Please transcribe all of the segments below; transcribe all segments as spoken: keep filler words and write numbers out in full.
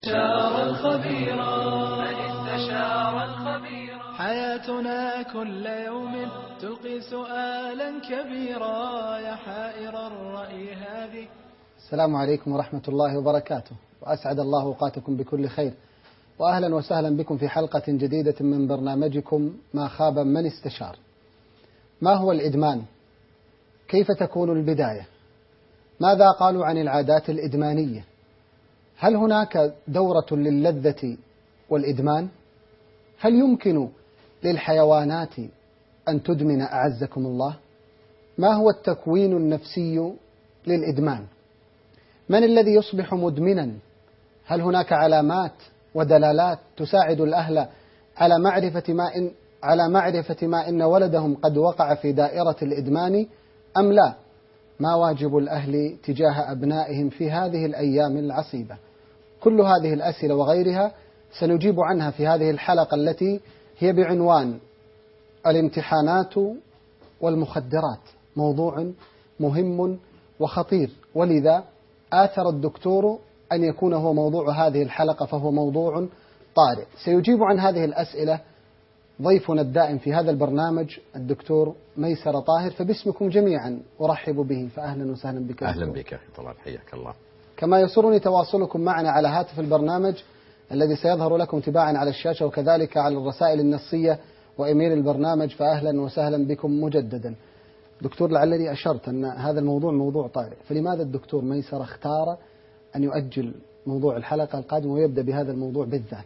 استشار الخبيرا من استشار الخبيرا. حياتنا كل يوم تلقي سؤالا كبيرا يا حائر الرأي هذه. السلام عليكم ورحمة الله وبركاته، وأسعد الله أوقاتكم بكل خير، وأهلا وسهلا بكم في حلقة جديدة من برنامجكم ما خاب من استشار. ما هو الإدمان؟ كيف تكون البداية؟ ماذا قالوا عن العادات الإدمانية؟ هل هناك دورة للذة والإدمان؟ هل يمكن للحيوانات أن تدمن أعزكم الله؟ ما هو التكوين النفسي للإدمان؟ من الذي يصبح مدمنا؟ هل هناك علامات ودلالات تساعد الأهل على معرفة ما إن على معرفة ما إن ولدهم قد وقع في دائرة الإدمان أم لا؟ ما واجب الأهل تجاه أبنائهم في هذه الأيام العصيبة؟ كل هذه الأسئلة وغيرها سنجيب عنها في هذه الحلقة التي هي بعنوان الامتحانات والمخدرات، موضوع مهم وخطير، ولذا آثر الدكتور أن يكون هو موضوع هذه الحلقة، فهو موضوع طارئ. سيجيب عن هذه الأسئلة ضيفنا الدائم في هذا البرنامج الدكتور ميسر طاهر، فباسمكم جميعا أرحب به، فأهلا وسهلا بك. أهلا بك طبعا، حياك الله. كما يسرني تواصلكم معنا على هاتف البرنامج الذي سيظهر لكم تباعا على الشاشة، وكذلك على الرسائل النصية وإيميل البرنامج، فأهلا وسهلا بكم مجددا. دكتور، لعلني أشرت أن هذا الموضوع موضوع طارئ، فلماذا الدكتور ميسر اختار أن يؤجل موضوع الحلقة القادمة ويبدأ بهذا الموضوع بالذات؟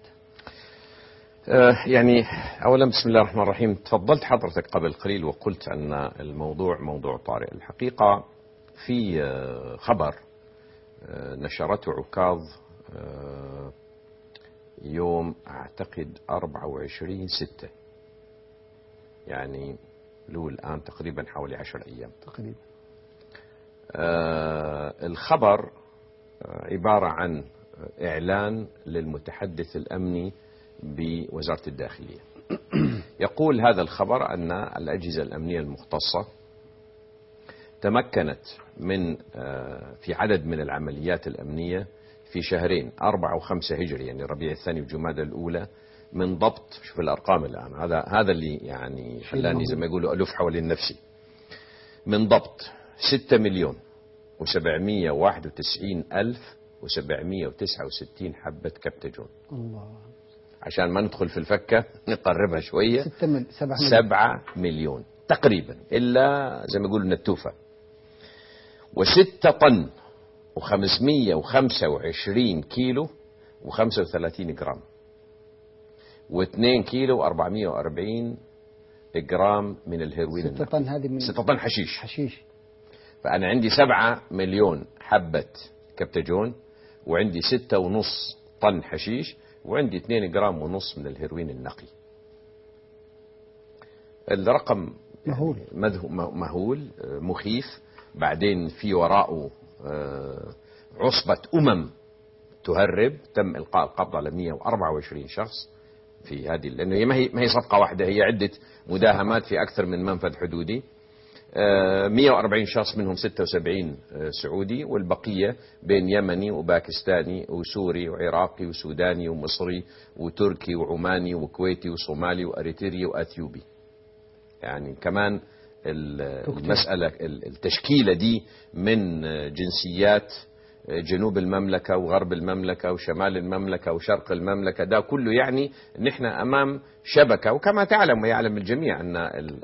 آه يعني أولا بسم الله الرحمن الرحيم. تفضلت حضرتك قبل قليل وقلت أن الموضوع موضوع طارئ. الحقيقة في آه خبر آه نشرته عكاظ آه يوم أعتقد أربعة وعشرين ستة، يعني له الآن تقريبا حوالي عشر أيام تقريبا. آه الخبر آه عبارة عن إعلان للمتحدث الأمني بوزارة الداخلية. يقول هذا الخبر أن الأجهزة الأمنية المختصة تمكنت من آه في عدد من العمليات الأمنية في شهرين أربعة وخمسة هجري، يعني ربيع الثاني وجمادى الأولى، من ضبط، شوف الأرقام الآن، هذا هذا اللي يعني خلاني زي ما يقولوا ألف حوالين نفسي، من ضبط ستة مليون وسبعمية واحد وتسعين ألف وسبعمية وتسعة وستين حبة كبتجون. الله. عشان ما ندخل في الفكة نقربها شوية، سبعة مليون تقريبا، إلا زي ما يقولوا النتوفة، وستة طن وخمسمية وخمسة وعشرين كيلو وخمسة وثلاثين جرام، واثنين كيلو وأربعمية وأربعين جرام من الهيروين. ستة طن هذه من ستة طن حشيش. حشيش. فأنا عندي سبعة مليون حبة كبتجون، وعندي ستة ونص طن حشيش، وعندي اثنين جرام ونص من الهيروين النقي. الرقم مهول مهول مخيف. بعدين في وراءه عصبة أمم تهرب، تم إلقاء القبض على مئة وأربعة وعشرين شخص في هذه، لأنه هي ما هي ما هي صفقة واحدة، هي عدة مداهمات في أكثر من منفذ حدودي. مئة وأربعين شخص منهم ستة وسبعين سعودي، والبقية بين يمني وباكستاني وسوري وعراقي وسوداني ومصري وتركي وعماني وكويتي وصومالي وأريتري وأثيوبي. يعني كمان المسألة التشكيلة دي من جنسيات جنوب المملكة وغرب المملكة وشمال المملكة وشرق المملكة، ده كله يعني نحن أمام شبكة. وكما تعلم ويعلم الجميع أن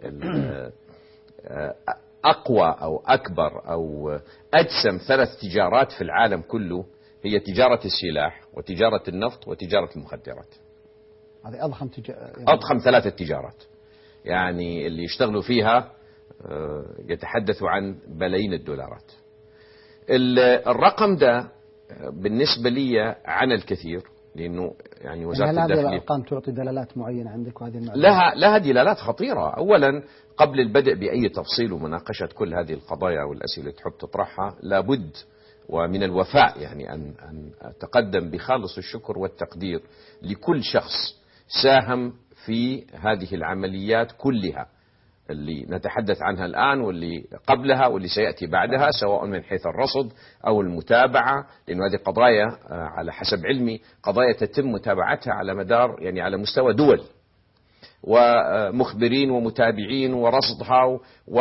أقوى أو أكبر أو أجسم ثلاث تجارات في العالم كله هي تجارة السلاح وتجارة النفط وتجارة المخدرات. هذه أضخم تج... أضخم ثلاثة تجارات، يعني اللي يشتغلوا فيها يتحدثوا عن بلايين الدولارات. الرقم ده بالنسبة لي عن الكثير، لأنه يعني وزارة الداخلية هل هذه الأرقام تعطي دلالات معينة عندك؟ وهذه لها لها دلالات خطيرة. أولا، قبل البدء بأي تفصيل ومناقشة كل هذه القضايا والأسئلة اللي تحب تطرحها، لابد ومن الوفاء يعني أن أن أتقدم بخالص الشكر والتقدير لكل شخص ساهم في هذه العمليات كلها، اللي نتحدث عنها الآن واللي قبلها واللي سيأتي بعدها، سواء من حيث الرصد أو المتابعة، لأن هذه قضايا على حسب علمي قضايا تتم متابعتها على مدار يعني على مستوى دول ومخبرين ومتابعين ورصدها،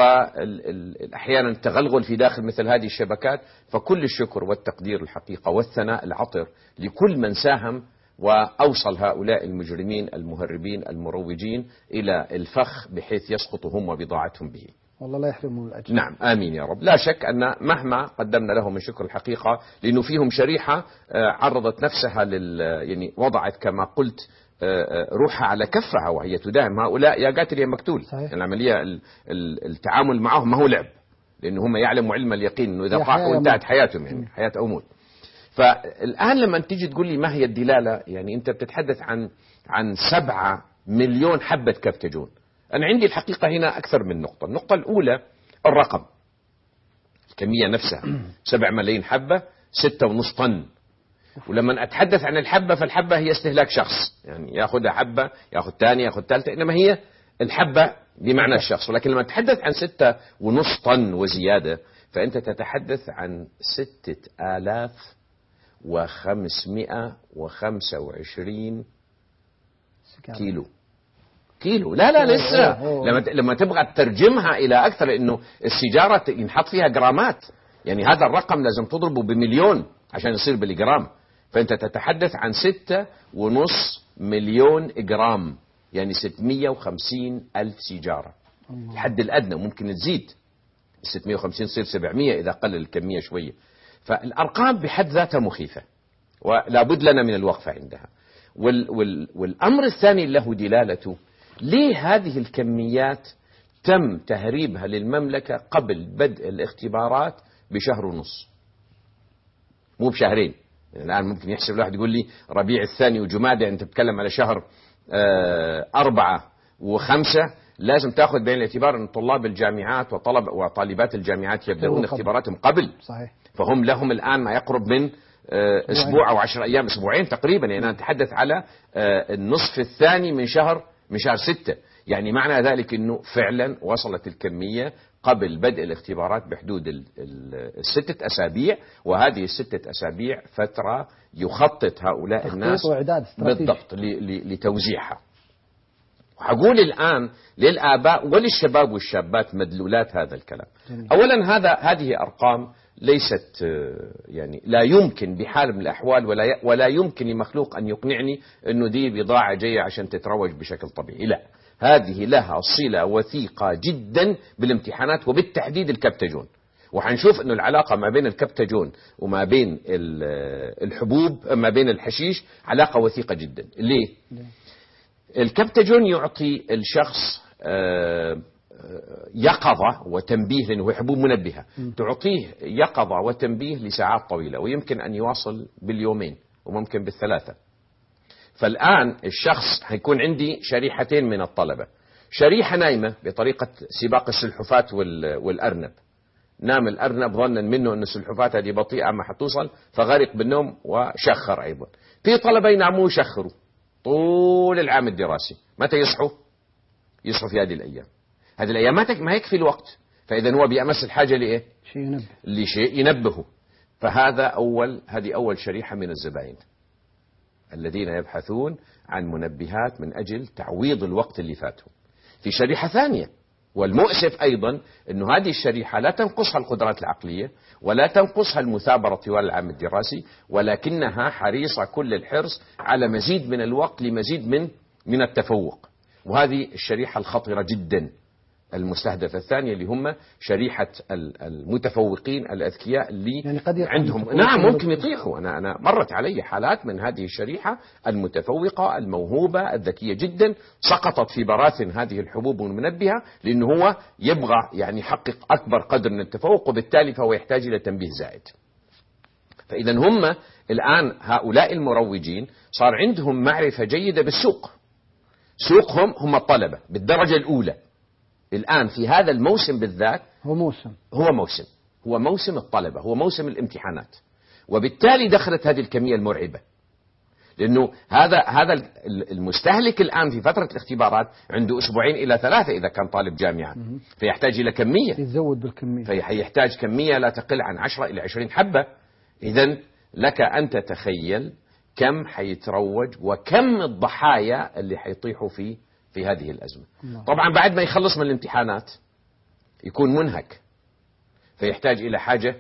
وأحيانا التغلغل في داخل مثل هذه الشبكات. فكل الشكر والتقدير الحقيقة والثناء العطر لكل من ساهم وأوصل هؤلاء المجرمين المهربين المروجين إلى الفخ بحيث يسقطوا هم وبضاعتهم به. والله لا يحرمهم الأجر. نعم آمين يا رب. لا شك أن مهما قدمنا لهم من شكر الحقيقة، لأنه فيهم شريحة عرضت نفسها لل يعني وضعت كما قلت روحها على كفها وهي تداهم هؤلاء يا قاتل يا مقتول. صحيح. العملية التعامل معهم ما هو لعب، لأنه هم يعلموا علم اليقين أنه إذا طاحوا انتهت حياتهم، يعني حياة أو موت. فالآن لما تيجي تقول لي ما هي الدلالة، يعني أنت بتتحدث عن عن سبعة مليون حبة كبتجون. أنا عندي الحقيقة هنا أكثر من نقطة. النقطة الأولى الرقم، الكمية نفسها سبع ملايين حبة، ستة ونص طن. ولما أتحدث عن الحبة فالحبة هي استهلاك شخص، يعني يأخذها حبة يأخذ ثانية يأخذ ثالثة، إنما هي الحبة بمعنى الشخص. ولكن لما تتحدث عن ستة ونص طن وزيادة فأنت تتحدث عن ستة آلاف وخمسمائة وخمسة وعشرين كيلو. كيلو لا لا لسه لما لما تبغى تترجمها إلى أكثر، لأنه السيجارة ينحط فيها جرامات، يعني هذا الرقم لازم تضربه بمليون عشان يصير بالجرام. فأنت تتحدث عن ستة ونص مليون جرام، يعني ستمائة وخمسين ألف سيجارة. الحد الأدنى ممكن تزيد ستمائة وخمسين تصير سبعمائة إذا قل الكمية شوية. فالأرقام بحد ذاتها مخيفة ولا بد لنا من الوقفة عندها. وال وال والأمر الثاني له دلالته، ليه هذه الكميات تم تهريبها للمملكة قبل بدء الاختبارات بشهر ونص مو بشهرين؟ يعني الآن ممكن يحسب الواحد يقول لي ربيع الثاني وجمادى، أنت بتتكلم على شهر آه أربعة وخمسة، لازم تأخذ بعين الاعتبار أن طلاب الجامعات وطلب وطالبات الجامعات يبدأون اختباراتهم قبل. صحيح. فهم لهم الآن ما يقرب من أسبوع أو عشر أيام، أسبوعين تقريبا. يعني أنا أتحدث على النصف الثاني من شهر من شهر ستة. يعني معنى ذلك أنه فعلا وصلت الكمية قبل بدء الاختبارات بحدود الستة أسابيع، وهذه الستة أسابيع فترة يخطط هؤلاء الناس بالضبط لتوزيعها. وحقول الآن للآباء وللشباب والشابات مدلولات هذا الكلام. جميل. أولا هذا هذه أرقام ليست يعني لا يمكن بحال من الأحوال ولا ولا يمكن لمخلوق أن يقنعني أنه دي بضاعة جاية عشان تتروج بشكل طبيعي. لا، هذه لها صلة وثيقة جدا بالامتحانات وبالتحديد الكبتجون. وحنشوف أنه العلاقة ما بين الكبتجون وما بين الحبوب ما بين الحشيش علاقة وثيقة جدا. ليه؟ الكبتجون يعطي الشخص يقظة وتنبيه، لأنه هو حبوب منبهة، تعطيه يقظة وتنبيه لساعات طويلة، ويمكن أن يواصل باليومين وممكن بالثلاثة. فالآن الشخص هيكون عندي شريحتين من الطلبة، شريحة نايمة بطريقة سباق السلحفاة والأرنب. نام الأرنب ظنا منه أن السلحفاة هذه بطيئة ما حتوصل فغرق بالنوم وشخر أيضا. في طلبة يناموا ويشخروا طول العام الدراسي، متى يصحوا؟ يصحوا في هذه الأيام. هذه الأيام ما يكفي الوقت، فإذا هو بأمس الحاجة لإيه؟ شيء ينبه. لشيء ينبهه. فهذا أول هذه أول شريحة من الزبائن الذين يبحثون عن منبهات من أجل تعويض الوقت اللي فاتهم. في شريحة ثانية، والمؤسف أيضا أنه هذه الشريحة لا تنقصها القدرات العقلية ولا تنقصها المثابرة طوال العام الدراسي، ولكنها حريصة كل الحرص على مزيد من الوقت لمزيد من من التفوق. وهذه الشريحة الخطرة جدا المستهدفة الثانية، اللي هم شريحة المتفوقين الأذكياء اللي يعني قد عندهم نعم ممكن يطيحوا. أنا أنا مرت علي حالات من هذه الشريحة المتفوقة الموهوبة الذكية جدا سقطت في براثن هذه الحبوب المنبهة، لأنه هو يبغى يعني يحقق أكبر قدر من التفوق، وبالتالي فهو يحتاج إلى تنبيه زائد. فإذا هم الآن هؤلاء المروجين صار عندهم معرفة جيدة بالسوق. سوقهم هم الطلبة بالدرجة الأولى. الآن في هذا الموسم بالذات هو موسم هو موسم هو موسم الطلبة، هو موسم الامتحانات، وبالتالي دخلت هذه الكمية المرعبة. لأنه هذا هذا المستهلك الآن في فترة الاختبارات عنده أسبوعين إلى ثلاثة إذا كان طالب جامعة، فيحتاج إلى كمية، يزود بالكمية، فيحتاج كمية لا تقل عن عشرة إلى عشرين حبة. إذن لك أن تتخيل كم حيتروج وكم الضحايا اللي حيطيحوا في في هذه الأزمة. الله. طبعا بعد ما يخلص من الامتحانات يكون منهك، فيحتاج إلى حاجة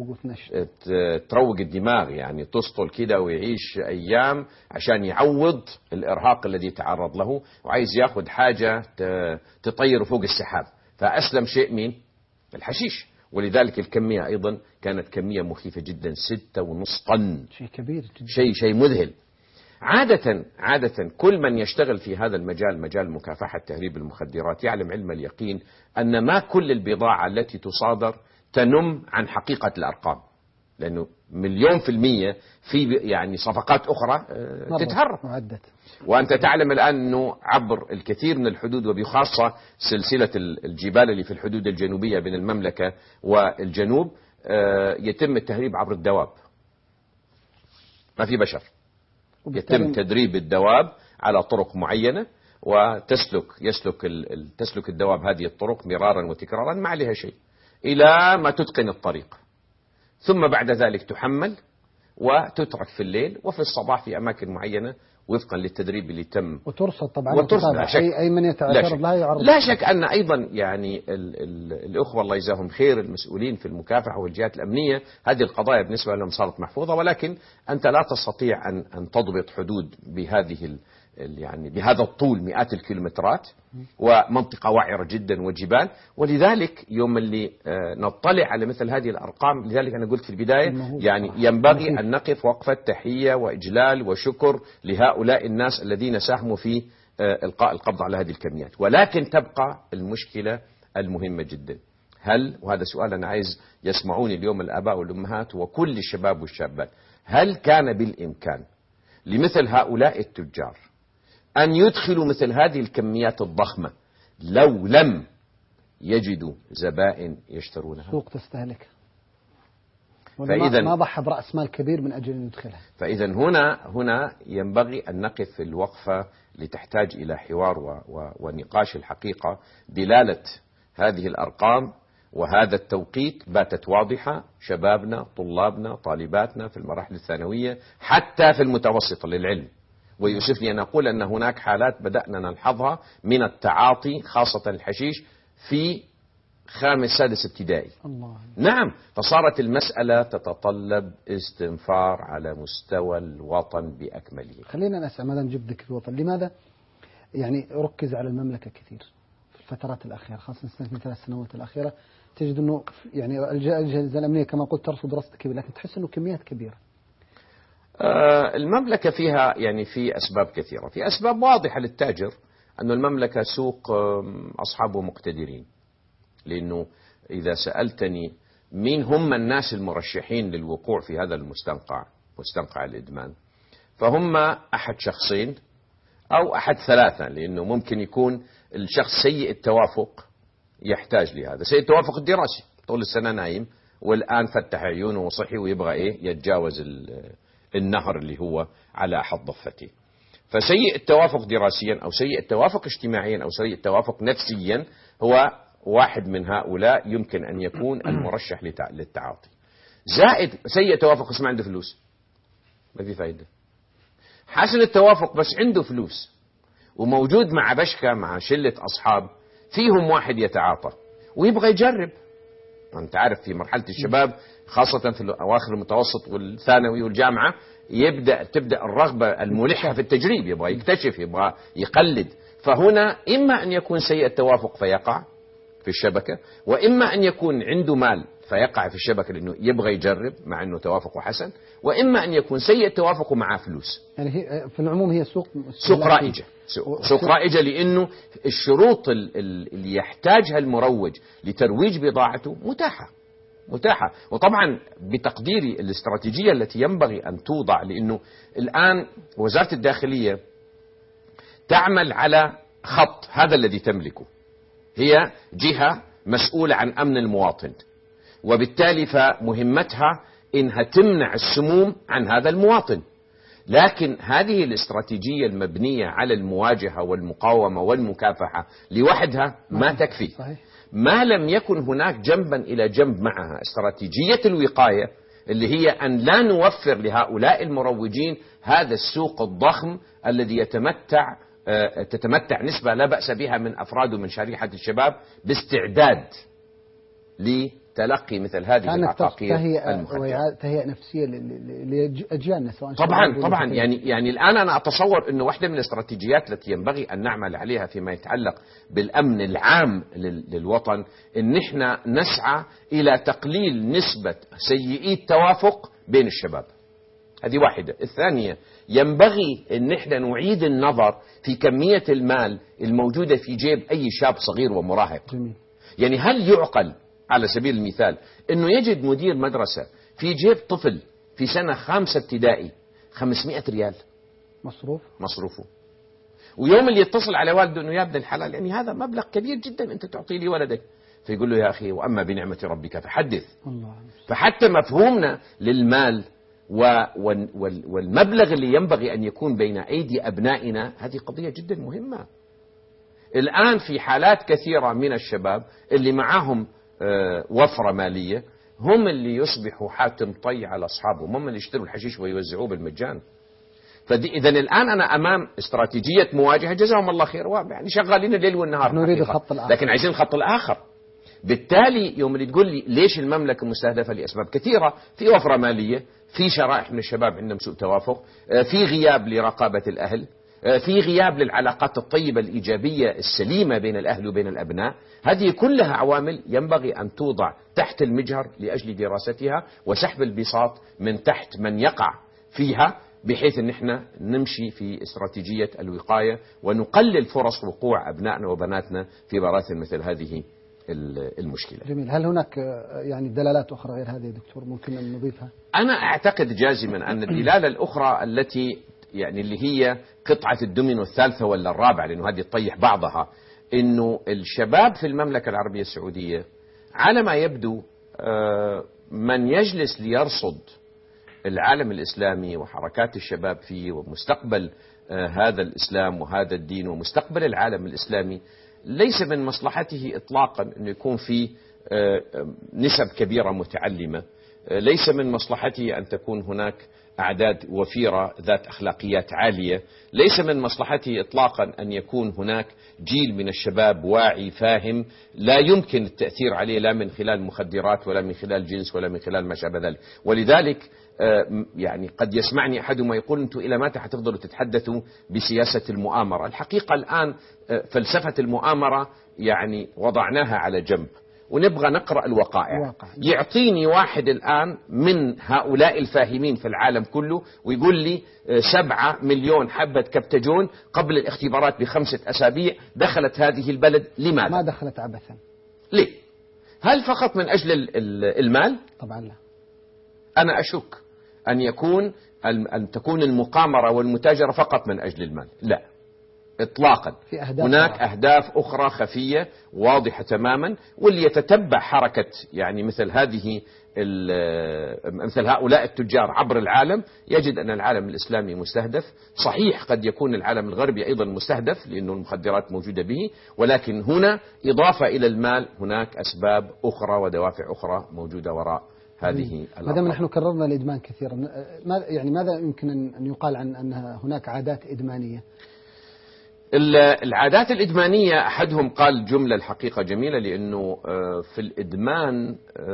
تروق الدماغ، يعني تسطل كده ويعيش أيام عشان يعوض الإرهاق الذي تعرض له، وعايز ياخذ حاجة تطير فوق السحاب. فأسلم شيء مين؟ الحشيش. ولذلك الكمية أيضا كانت كمية مخيفة جدا، ستة ونص طن، شيء كبير جدا، شيء شيء مذهل. عادة عادة كل من يشتغل في هذا المجال، مجال مكافحة تهريب المخدرات، يعلم علم اليقين أن ما كل البضاعة التي تصادر تنم عن حقيقة الأرقام، لأنه مليون في المية في يعني صفقات أخرى تتهرب. وأنت تعلم الآن أنه عبر الكثير من الحدود، وبخاصة سلسلة الجبال اللي في الحدود الجنوبية بين المملكة والجنوب، يتم التهريب عبر الدواب، ما في بشر، يتم تدريب الدواب على طرق معينة، وتسلك يسلك تسلك الدواب هذه الطرق مرارا وتكرارا ما عليها شيء إلى ما تتقن الطريق، ثم بعد ذلك تحمل وتترك في الليل وفي الصباح في أماكن معينة وفقا للتدريب اللي تم، وترصد طبعا، وترصد. لا شك. أي من يتعرض لها يعرض. لا شك أن أيضا يعني ال ال الأخوة الله يجزاهم خير المسؤولين في المكافحة والجهات الأمنية، هذه القضايا بالنسبة لهم صارت محفوظة، ولكن أنت لا تستطيع أن أن تضبط حدود بهذه ال يعني بهذا الطول مئات الكيلومترات، ومنطقة وعرة جدا وجبال. ولذلك يوم اللي نطلع على مثل هذه الأرقام، لذلك أنا قلت في البداية يعني ينبغي أن نقف وقفة تحية وإجلال وشكر لهؤلاء الناس الذين ساهموا في إلقاء القبض على هذه الكميات. ولكن تبقى المشكلة المهمة جدا، هل، وهذا سؤال أنا عايز يسمعوني اليوم الآباء والأمهات وكل الشباب والشابات، هل كان بالإمكان لمثل هؤلاء التجار أن يدخلوا مثل هذه الكميات الضخمة لو لم يجدوا زبائن يشترونها؟ سوق تستهلك، فإذا ما ضحى برأس مال كبير من أجل أن يدخلها. فإذا هنا هنا ينبغي أن نقف في الوقفة لتحتاج إلى حوار و و ونقاش الحقيقة. دلالة هذه الأرقام وهذا التوقيت باتت واضحة، شبابنا، طلابنا، طالباتنا في المراحل الثانوية، حتى في المتوسطة للعلم. ويؤسفني أن أقول أن هناك حالات بدأنا نلحظها من التعاطي، خاصة الحشيش، في خامس سادس ابتدائي. الله. نعم، فصارت المسألة تتطلب استنفار على مستوى الوطن بأكمله. خلينا نسأل، ماذا نجيب ذكر الوطن، لماذا يعني ركز على المملكة كثير في الفترات الأخيرة، خاصة في الثلاث سنوات الأخيرة؟ تجد أنه يعني الأجهزة الأمنية كما قلت ترصد رصد كبير، لكن تحس أنه كميات كبيرة. المملكة فيها يعني في أسباب كثيرة، في أسباب واضحة للتاجر، أن المملكة سوق أصحابه مقتدرين، لأنه إذا سألتني مين هم الناس المرشحين للوقوع في هذا المستنقع، مستنقع الإدمان، فهم أحد شخصين أو أحد ثلاثة، لأنه ممكن يكون الشخص سيء التوافق يحتاج لهذا، سيء التوافق الدراسي، طول السنة نايم والآن فتح عيونه وصحي ويبغى إيه يتجاوز النهر اللي هو على أحد ضفته. فسيء التوافق دراسيا أو سيء التوافق اجتماعيا أو سيء التوافق نفسيا هو واحد من هؤلاء يمكن أن يكون المرشح للتعاطي. زائد سيء التوافق بس ما عنده فلوس، ما في فايدة. حسن التوافق بس عنده فلوس وموجود مع بشكة مع شلة أصحاب فيهم واحد يتعاطى ويبغى يجرب. أنت عارف في مرحلة الشباب خاصة في أواخر المتوسط والثانوي والجامعة يبدأ تبدأ الرغبة الملحة في التجريب، يبغى يكتشف، يبغى يقلد. فهنا إما أن يكون سيء التوافق فيقع في الشبكة، وإما أن يكون عنده مال فيقع في الشبكة لأنه يبغى يجرب مع أنه توافقه حسن، وإما أن يكون سيء التوافق مع فلوس. يعني هي في العموم هي سوق سوق رائجة، سوق, سوق رائجة لأنه الشروط اللي يحتاجها المروج لترويج بضاعته متاحة متاحة. وطبعا بتقديري الاستراتيجية التي ينبغي أن توضع، لأنه الآن وزارة الداخلية تعمل على خط هذا الذي تملكه، هي جهة مسؤولة عن أمن المواطن، وبالتالي فمهمتها إنها تمنع السموم عن هذا المواطن. لكن هذه الاستراتيجية المبنية على المواجهة والمقاومة والمكافحة لوحدها ما تكفي. صحيح. ما لم يكن هناك جنبا إلى جنب معها استراتيجية الوقاية اللي هي أن لا نوفر لهؤلاء المروجين هذا السوق الضخم الذي يتمتع تتمتع نسبة لا بأس بها من أفراد ومن شريحة الشباب باستعداد لتلقي مثل هذه العقاقير المخدرة. تهيئة نفسية لأجيالنا سواء. طبعا طبعا يعني يعني الآن أنا أتصور أنه واحدة من الاستراتيجيات التي ينبغي أن نعمل عليها فيما يتعلق بالأمن العام للوطن إن احنا نسعى إلى تقليل نسبة سيئي التوافق بين الشباب. هذه واحدة. الثانية، ينبغي أن احنا نعيد النظر في كمية المال الموجودة في جيب أي شاب صغير ومراهق. جميل. يعني هل يعقل على سبيل المثال أنه يجد مدير مدرسة في جيب طفل في سنة خامسة ابتدائي خمسمائة ريال مصروف مصروفه، ويوم اللي يتصل على والده أنه يا ابن الحلال يعني هذا مبلغ كبير جدا أنت تعطي لي ولدك، فيقول له يا أخي وأما بنعمة ربك فحدث. الله. فحتى مفهومنا للمال والمبلغ اللي ينبغي أن يكون بين أيدي أبنائنا هذه قضية جدا مهمة. الآن في حالات كثيرة من الشباب اللي معهم وفرة مالية هم اللي يصبحوا حاتم طي على أصحابهم، هم اللي يشتروا الحشيش ويوزعوه بالمجان. فإذا الآن أنا أمام استراتيجية مواجهة جزاهم الله خير، يعني شغالين الليل والنهار نريد الخط الآخر، لكن عايزين الخط الآخر. بالتالي يوم اللي تقول لي ليش المملكة مستهدفة لأسباب كثيرة، في وفرة مالية، في شرائح من الشباب عندهم سوء توافق، في غياب لرقابة الأهل، في غياب للعلاقات الطيبة الإيجابية السليمة بين الأهل وبين الأبناء. هذه كلها عوامل ينبغي أن توضع تحت المجهر لأجل دراستها وسحب البساط من تحت من يقع فيها، بحيث أن احنا نمشي في استراتيجية الوقاية ونقلل فرص وقوع أبنائنا وبناتنا في براثن مثل هذه المشكلة. جميل. هل هناك يعني دلالات أخرى غير هذه دكتور ممكن أن نضيفها؟ أنا أعتقد جازما أن الدلالة الأخرى التي يعني اللي هي قطعة الدومينو الثالثة ولا الرابعة، لأنه هذه تطيح بعضها، إنه الشباب في المملكة العربية السعودية على ما يبدو من يجلس ليرصد العالم الإسلامي وحركات الشباب فيه ومستقبل هذا الإسلام وهذا الدين ومستقبل العالم الإسلامي ليس من مصلحته إطلاقا أن يكون في نسب كبيرة متعلمة، ليس من مصلحته أن تكون هناك أعداد وفيرة ذات أخلاقيات عالية، ليس من مصلحته إطلاقا أن يكون هناك جيل من الشباب واعي فاهم لا يمكن التأثير عليه لا من خلال مخدرات ولا من خلال جنس ولا من خلال ما شابه ذلك. ولذلك يعني قد يسمعني أحدهم يقول أنتم إلى متى حتفضلوا تتحدثوا بسياسة المؤامرة؟ الحقيقة الآن فلسفة المؤامرة يعني وضعناها على جنب ونبغى نقرأ الوقائع. واقع. يعطيني واحد الآن من هؤلاء الفاهمين في العالم كله ويقول لي سبعة مليون حبة كبتجون قبل الاختبارات بخمسة أسابيع دخلت هذه البلد، لماذا؟ ما دخلت عبثا. ليه؟ هل فقط من أجل المال؟ طبعا لا. أنا أشك أن يكون أن تكون المقامرة والمتاجرة فقط من أجل المال، لا إطلاقا. في أهداف هناك أخرى. أهداف أخرى خفية واضحة تماما، واللي يتتبع حركة يعني مثل هذه مثل هؤلاء التجار عبر العالم يجد أن العالم الإسلامي مستهدف. صحيح قد يكون العالم الغربي أيضا مستهدف لأن المخدرات موجودة به، ولكن هنا إضافة إلى المال هناك أسباب أخرى ودوافع أخرى موجودة وراء هذه. ما دام نحن كررنا الإدمان كثيرا، يعني ماذا يمكن أن يقال عن أن هناك عادات إدمانية؟ العادات الإدمانية أحدهم قال جملة الحقيقة جميلة، لأنه في الإدمان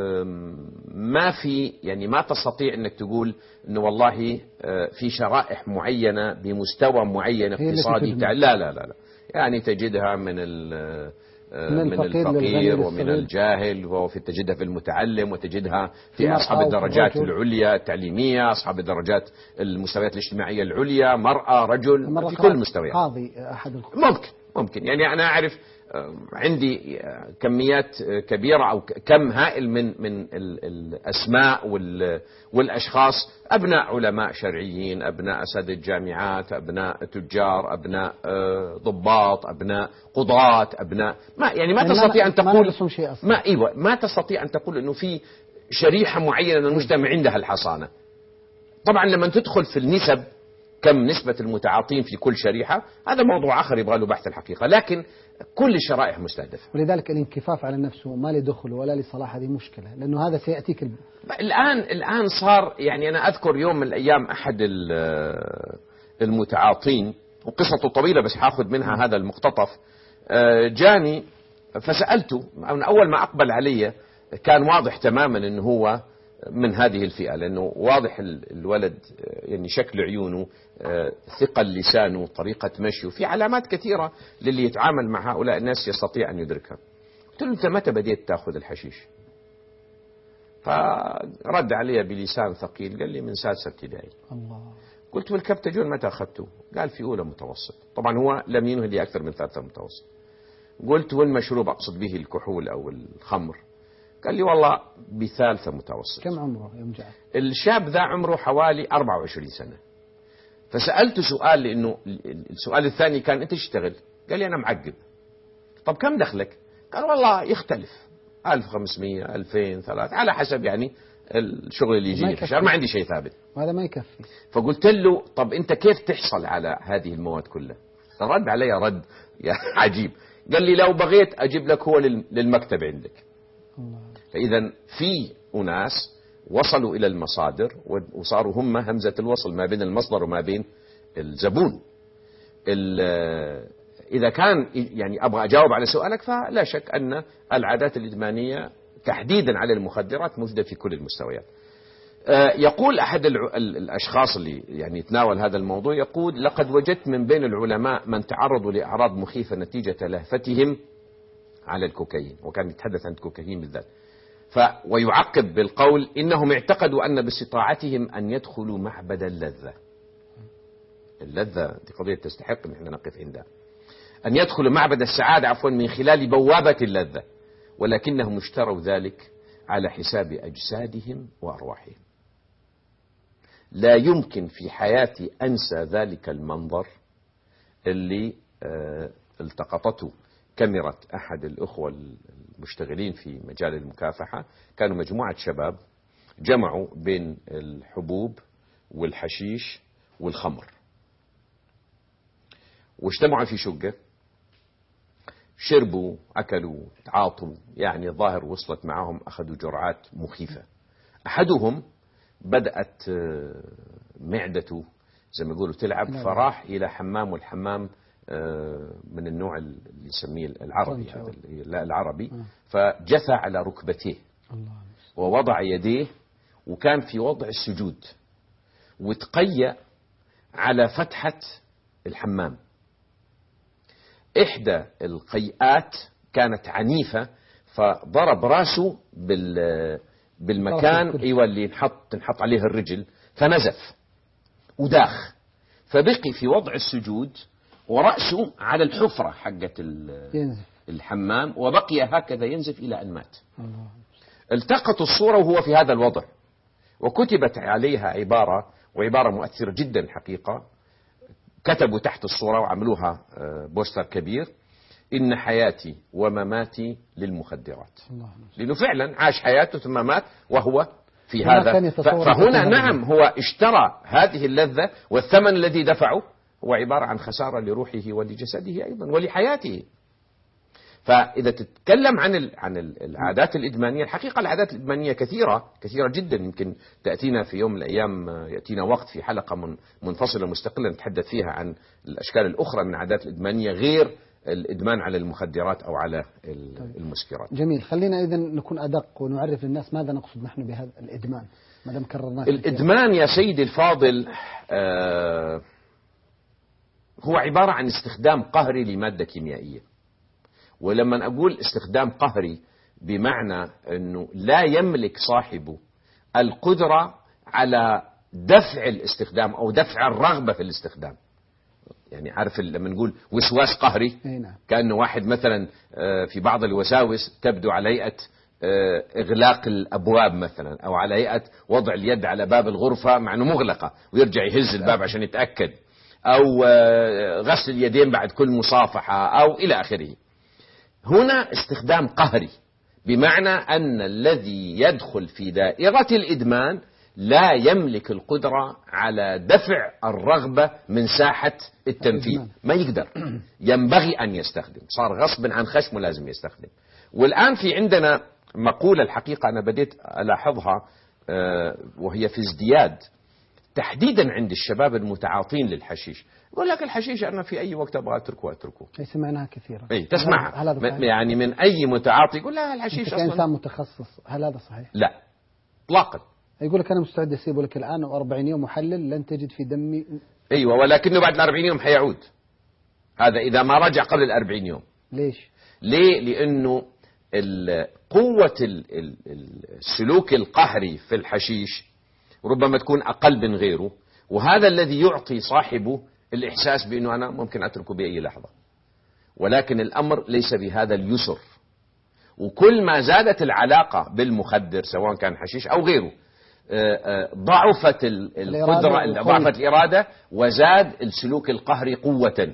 ما في يعني ما تستطيع أنك تقول أنه والله في شرائح معينة بمستوى معين اقتصادي. لا لا لا لا يعني تجدها من من, من الفقير ومن الجاهل، وفي تجدها في المتعلم، وتجدها في أصحاب الدرجات العليا التعليمية، أصحاب الدرجات المستويات الاجتماعية العليا، مرأة رجل، في كل المستويات. قاضي أحد ممكن ممكن يعني أنا أعرف عندي كميات كبيرة أو كم هائل من من الأسماء والأشخاص، أبناء علماء شرعيين، أبناء أساتذة الجامعات، أبناء تجار، أبناء ضباط، أبناء قضاة، أبناء ما يعني ما تستطيع أن تقول ما إيوه ما تستطيع أن تقول إنه في شريحة معينة من المجتمع عندها الحصانة. طبعا لما تدخل في النسب كم نسبة المتعاطين في كل شريحة، هذا موضوع آخر يبغى له بحث الحقيقة، لكن كل الشرائح مستهدفة. ولذلك الانكفاف على نفسه ما لدخل ولا لصلاح هذه مشكلة، لأنه هذا سيأتيك الب... الآن الآن صار يعني أنا أذكر يوم من الأيام أحد المتعاطين، وقصته طويلة بس حاخذ منها هذا المقتطف، جاني فسألته، من أول ما أقبل علي كان واضح تماما أنه هو من هذه الفئة، لأنه واضح الولد يعني شكل عيونه، ثقل لسانه، طريقة مشيه، في علامات كثيرة للي يتعامل مع هؤلاء الناس يستطيع أن يدركها. قلت له أنت متى بديت تأخذ الحشيش؟ فرد علي بلسان ثقيل قال لي من سادسة ابتدائي. الله. قلت والكبتاجون متى أخذته؟ قال في أولى متوسط. طبعا هو لم ينهي لي أكثر من ثالثة متوسط. قلت والمشروب أقصد به الكحول أو الخمر؟ قال لي والله بثالثة متوسط. كم عمره يوم جاء؟ الشاب ذا عمره حوالي أربعة وعشرين سنة. فسألته سؤال، لأنه السؤال الثاني كان أنت تشتغل؟ قال لي أنا معقب. طب كم دخلك؟ قال والله يختلف، ألف وخمسمية ألفين ثلاثة على حسب يعني الشغل اللي يجيني في الشهر، ما عندي شيء ثابت. هذا ما يكفي. فقلت له طب أنت كيف تحصل على هذه المواد كلها؟ رد علي رد عجيب، قال لي لو بغيت أجيب لك هو للمكتب عندك. الله. فإذا في أناس وصلوا إلى المصادر وصاروا هم همزة الوصل ما بين المصدر وما بين الزبون. إذا كان يعني أبغى أجاوب على سؤالك، فلا شك أن العادات الإدمانية تحديدا على المخدرات موجودة في كل المستويات. يقول أحد الأشخاص اللي يعني يتناول هذا الموضوع، يقول لقد وجدت من بين العلماء من تعرضوا لأعراض مخيفة نتيجة لهفتهم على الكوكايين، وكان يتحدث عن الكوكايين بالذات. ف ويعقب بالقول إنهم اعتقدوا أن باستطاعتهم أن يدخلوا معبد اللذة. اللذة دي قضية تستحق أن احنا نقف عندها. أن يدخلوا معبد السعادة عفوا من خلال بوابة اللذة، ولكنهم اشتروا ذلك على حساب أجسادهم وأرواحهم. لا يمكن في حياتي أنسى ذلك المنظر اللي اه التقطته كاميرا أحد الأخوة المشتغلين في مجال المكافحة. كانوا مجموعة شباب جمعوا بين الحبوب والحشيش والخمر، واجتمعوا في شقة، شربوا أكلوا تعاطوا، يعني الظاهر وصلت معهم، أخذوا جرعات مخيفة. أحدهم بدأت معدته زي ما يقولوا تلعب، فراح إلى حمام، والحمام من النوع اللي يسميه العربي، هذا لا العربي، فجثى على ركبتيه ووضع يديه، وكان في وضع السجود، وتقيأ على فتحة الحمام. إحدى القيئات كانت عنيفة، فضرب راسه بال بالمكان ايوه اللي نحط تنحط عليه الرجل، فنزف وداخ، فبقي في وضع السجود ورأسه على الحفرة حقة الحمام، وبقي هكذا ينزف إلى أن مات. الله. التقطوا الصورة وهو في هذا الوضع، وكتبت عليها عبارة، وعبارة مؤثرة جدا الحقيقة، كتبوا تحت الصورة وعملوها بوستر كبير: إن حياتي ومماتي للمخدرات. الله. لأنه فعلا عاش حياته ثم مات وهو في هذا. فهنا نعم هو اشترى هذه اللذة، والثمن الذي دفعه هو عبارة عن خسارة لروحه ولجسده أيضا ولحياته. فإذا تتكلم عن عن العادات الإدمانية، الحقيقة العادات الإدمانية كثيرة كثيرة جدا، يمكن تأتينا في يوم من الأيام، يأتينا وقت في حلقة منفصلة مستقلة نتحدث فيها عن الأشكال الأخرى من العادات الإدمانية غير الإدمان على المخدرات أو على المسكرات. جميل. خلينا إذن نكون أدق ونعرف للناس ماذا نقصد نحن بهذا الإدمان، ما دام كررناه. الإدمان يا سيدي الفاضل آه هو عبارة عن استخدام قهري لمادة كيميائية. ولما أقول استخدام قهري بمعنى أنه لا يملك صاحبه القدرة على دفع الاستخدام أو دفع الرغبة في الاستخدام. يعني عارف لما نقول وسواس قهري، كأنه واحد مثلا في بعض الوساوس تبدو على هيئة إغلاق الأبواب مثلا، أو على هيئة وضع اليد على باب الغرفة مع أنه مغلقة ويرجع يهز الباب عشان يتأكد، أو غسل اليدين بعد كل مصافحة، أو إلى آخره. هنا استخدام قهري، بمعنى أن الذي يدخل في دائرة الإدمان لا يملك القدرة على دفع الرغبة من ساحة التنفيذ، ما يقدر. ينبغي أن يستخدم، صار غصب عن خشمه لازم يستخدم. والآن في عندنا مقولة الحقيقة أنا بديت ألاحظها وهي في ازدياد تحديدا عند الشباب المتعاطين للحشيش. يقول لك الحشيش أنا في أي وقت أبغى أتركه أتركه. سمعناها كثيرا. أي تسمعها يعني من أي متعاطي يقول لا الحشيش أصلا. كإنسان متخصص هل هذا صحيح؟ لا إطلاقا. يقول لك أنا مستعد أسيبه لك الآن وأربعين يوم محلل لن تجد في دمي. أيوة ولكنه بعد الأربعين يوم حيعود، هذا إذا ما رجع قبل الأربعين يوم. ليش؟ ليه؟ لأنه قوة السلوك القهري في الحشيش ربما تكون أقل من غيره، وهذا الذي يعطي صاحبه الإحساس بأنه أنا ممكن أتركه بأي لحظة. ولكن الأمر ليس بهذا اليسر، وكل ما زادت العلاقة بالمخدر سواء كان حشيش أو غيره ضعفت القدرة، ضعفت الإرادة، وزاد السلوك القهري قوة.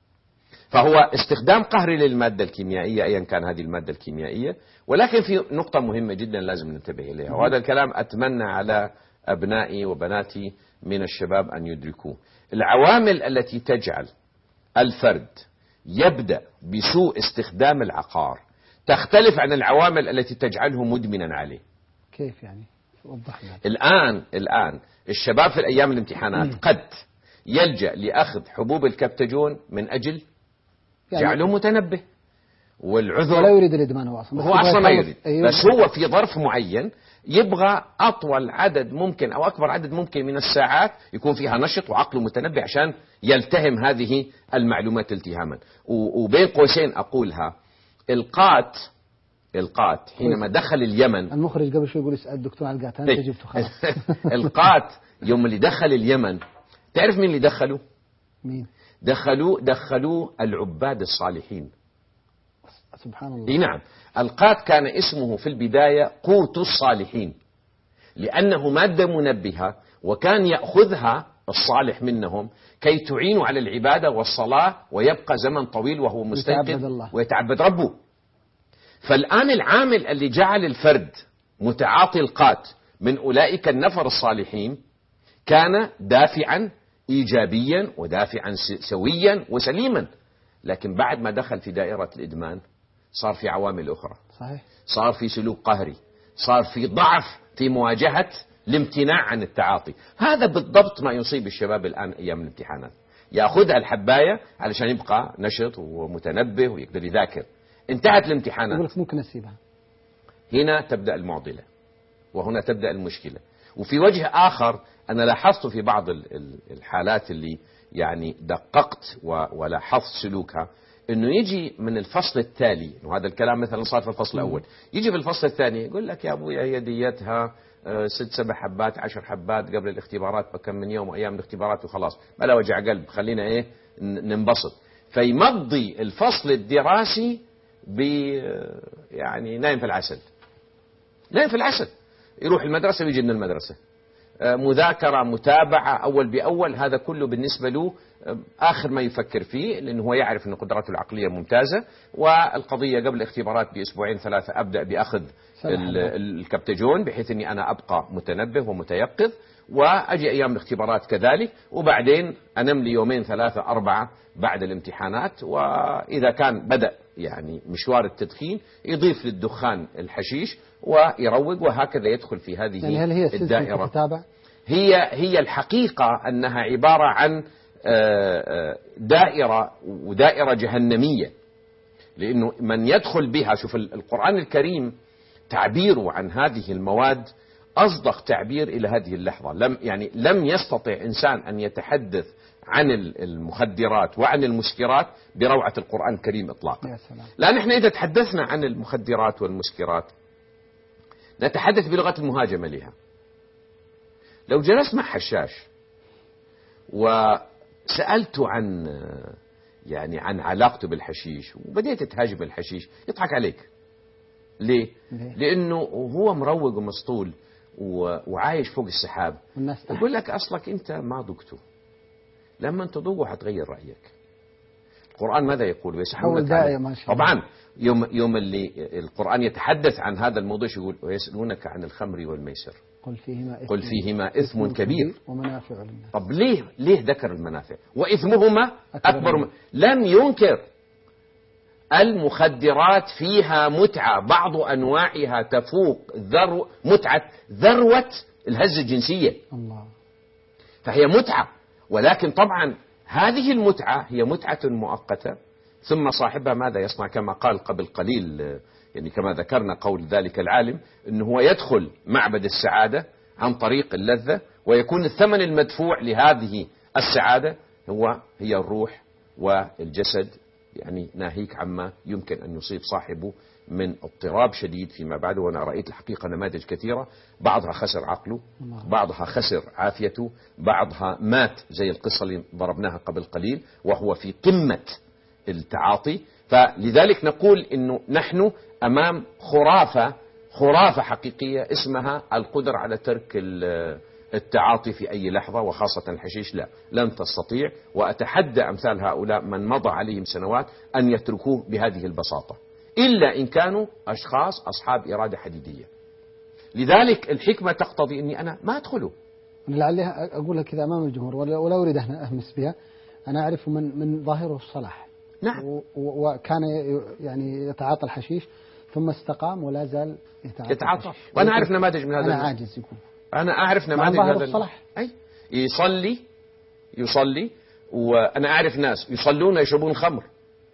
فهو استخدام قهري للمادة الكيميائية أيا كان هذه المادة الكيميائية. ولكن في نقطة مهمة جدا لازم ننتبه إليها، وهذا الكلام أتمنى على أبنائي وبناتي من الشباب أن يدركوه. العوامل التي تجعل الفرد يبدأ بسوء استخدام العقار تختلف عن العوامل التي تجعله مدمنا عليه. كيف يعني؟ وضح لنا. الآن الآن الشباب في الأيام الامتحانات قد يلجأ لأخذ حبوب الكبتاجون من أجل يعني جعله متنبه، والعذر ولا يريد الإدمان هو أصلا. هو أصلا ما يريد. أيوة. بس هو في ظرف معين يبغى أطول عدد ممكن أو أكبر عدد ممكن من الساعات يكون فيها نشط وعقله متنبه عشان يلتهم هذه المعلومات التهاما. وبين قوسين أقولها، القات القات حينما دخل اليمن، المخرج قبل شوي يقول اسأل الدكتور على القات، أنت جبته خلاص. القات يوم اللي دخل اليمن تعرف مين اللي دخلوا؟ مين؟ دخلوا دخلوا العباد الصالحين. سبحان الله. اي نعم. القات كان اسمه في البداية قوت الصالحين، لأنه مادة منبهة، وكان يأخذها الصالح منهم كي تعينوا على العبادة والصلاة، ويبقى زمن طويل وهو مستيقظ ويتعبد ربه. فالآن العامل اللي جعل الفرد متعاطي القات من أولئك النفر الصالحين كان دافعا إيجابيا ودافعا سويا وسليما، لكن بعد ما دخل في دائرة الإدمان صار في عوامل أخرى. صحيح. صار في سلوك قهري، صار في ضعف في مواجهة الامتناع عن التعاطي. هذا بالضبط ما يصيب الشباب الآن أيام الامتحانات، يأخذها الحباية علشان يبقى نشط ومتنبه ويقدر يذاكر. انتهت الامتحانات يقول لك ممكن أسيبها. هنا تبدأ المعضلة، وهنا تبدأ المشكلة. وفي وجه آخر أنا لاحظت في بعض الحالات اللي يعني دققت ولاحظت سلوكها، انه يجي من الفصل التالي، وهذا الكلام مثلا صار في الفصل الاول، يجي في الفصل الثاني يقول لك يا ابويا هي ديتها ست سبع حبات عشر حبات قبل الاختبارات بكم من يوم وايام الاختبارات وخلاص بلا وجع قلب، خلينا ايه ننبسط. فيمضي الفصل الدراسي ب يعني نايم في العسل، نايم في العسل، يروح المدرسة ويجي من المدرسة، مذاكرة متابعة أول بأول، هذا كله بالنسبة له آخر ما يفكر فيه، لأنه هو يعرف أن قدراته العقلية ممتازة، والقضية قبل الاختبارات بأسبوعين ثلاثة أبدأ بأخذ الكبتاجون بحيث أني أنا أبقى متنبه ومتيقظ، وأجي أيام الاختبارات كذلك، وبعدين أنم لي يومين ثلاثة أربعة بعد الامتحانات. وإذا كان بدأ يعني مشوار التدخين يضيف للدخان الحشيش ويروق، وهكذا يدخل في هذه يعني هل هي الدائرة. تتابع؟ هي هي الحقيقة أنها عبارة عن دائرة ودائرة جهنمية، لأنه من يدخل بها، شوف القرآن الكريم تعبيره عن هذه المواد أصدق تعبير إلى هذه اللحظة. لم يعني لم يستطع إنسان أن يتحدث عن المخدرات وعن المسكرات بروعة القرآن الكريم إطلاقا. لأن إحنا إذا تحدثنا عن المخدرات والمسكرات نتحدث بلغة المهاجمة لها. لو جلست مع حشاش وسألته عن يعني عن علاقته بالحشيش وبديت تهاجم الحشيش يضحك عليك. ليه؟ لأنه هو مروق ومسطول وعايش فوق السحاب، يقول لك أصلك أنت ما ذقته، لما أنت تذوقه حتغير رأيك. القرآن ماذا يقول؟ ويسألونك عن... طبعا يوم يوم اللي القرآن يتحدث عن هذا الموضوع يقول ويسألونك عن الخمر والميسر قل فيهما إثم, قل فيهما إثم كبير ومنافع للناس. طب ليه ليه ذكر المنافع؟ وإثمهما أكبر من... لم ينكر المخدرات فيها متعة بعض أنواعها تفوق ذرو متعة ذروة الهزة الجنسية. الله. فهي متعة، ولكن طبعا هذه المتعة هي متعة مؤقتة، ثم صاحبها ماذا يصنع؟ كما قال قبل قليل، يعني كما ذكرنا قول ذلك العالم، أنه هو يدخل معبد السعادة عن طريق اللذة، ويكون الثمن المدفوع لهذه السعادة هو هي الروح والجسد، يعني ناهيك عما يمكن أن يصيب صاحبه من اضطراب شديد فيما بعد. وأنا رأيت الحقيقة نماذج كثيرة، بعضها خسر عقله، بعضها خسر عافيته، بعضها مات زي القصة اللي ضربناها قبل قليل وهو في قمة التعاطي. فلذلك نقول إنه نحن أمام خرافة خرافة حقيقية اسمها القدرة على ترك التعاطي في أي لحظة، وخاصة الحشيش لا لن تستطيع. وأتحدى أمثال هؤلاء من مضى عليهم سنوات أن يتركوه بهذه البساطة، إلا إن كانوا أشخاص أصحاب إرادة حديدية. لذلك الحكمة تقتضي أني أنا ما أدخله. لعلي أقولها كذا أمام الجمهور ولا أريد أن أهمس بها. أنا أعرف من من ظاهره الصلاح، نعم، وكان يعني يتعاطى الحشيش ثم استقام ولا زال يتعاطى, يتعاطى. وأنا أعرف نماذج من هذا. أنا عاجز يكون. أنا أعرف نماذج من هذا الصلاح. أي يصلي يصلي وأنا أعرف ناس يصلون يشربون خمر،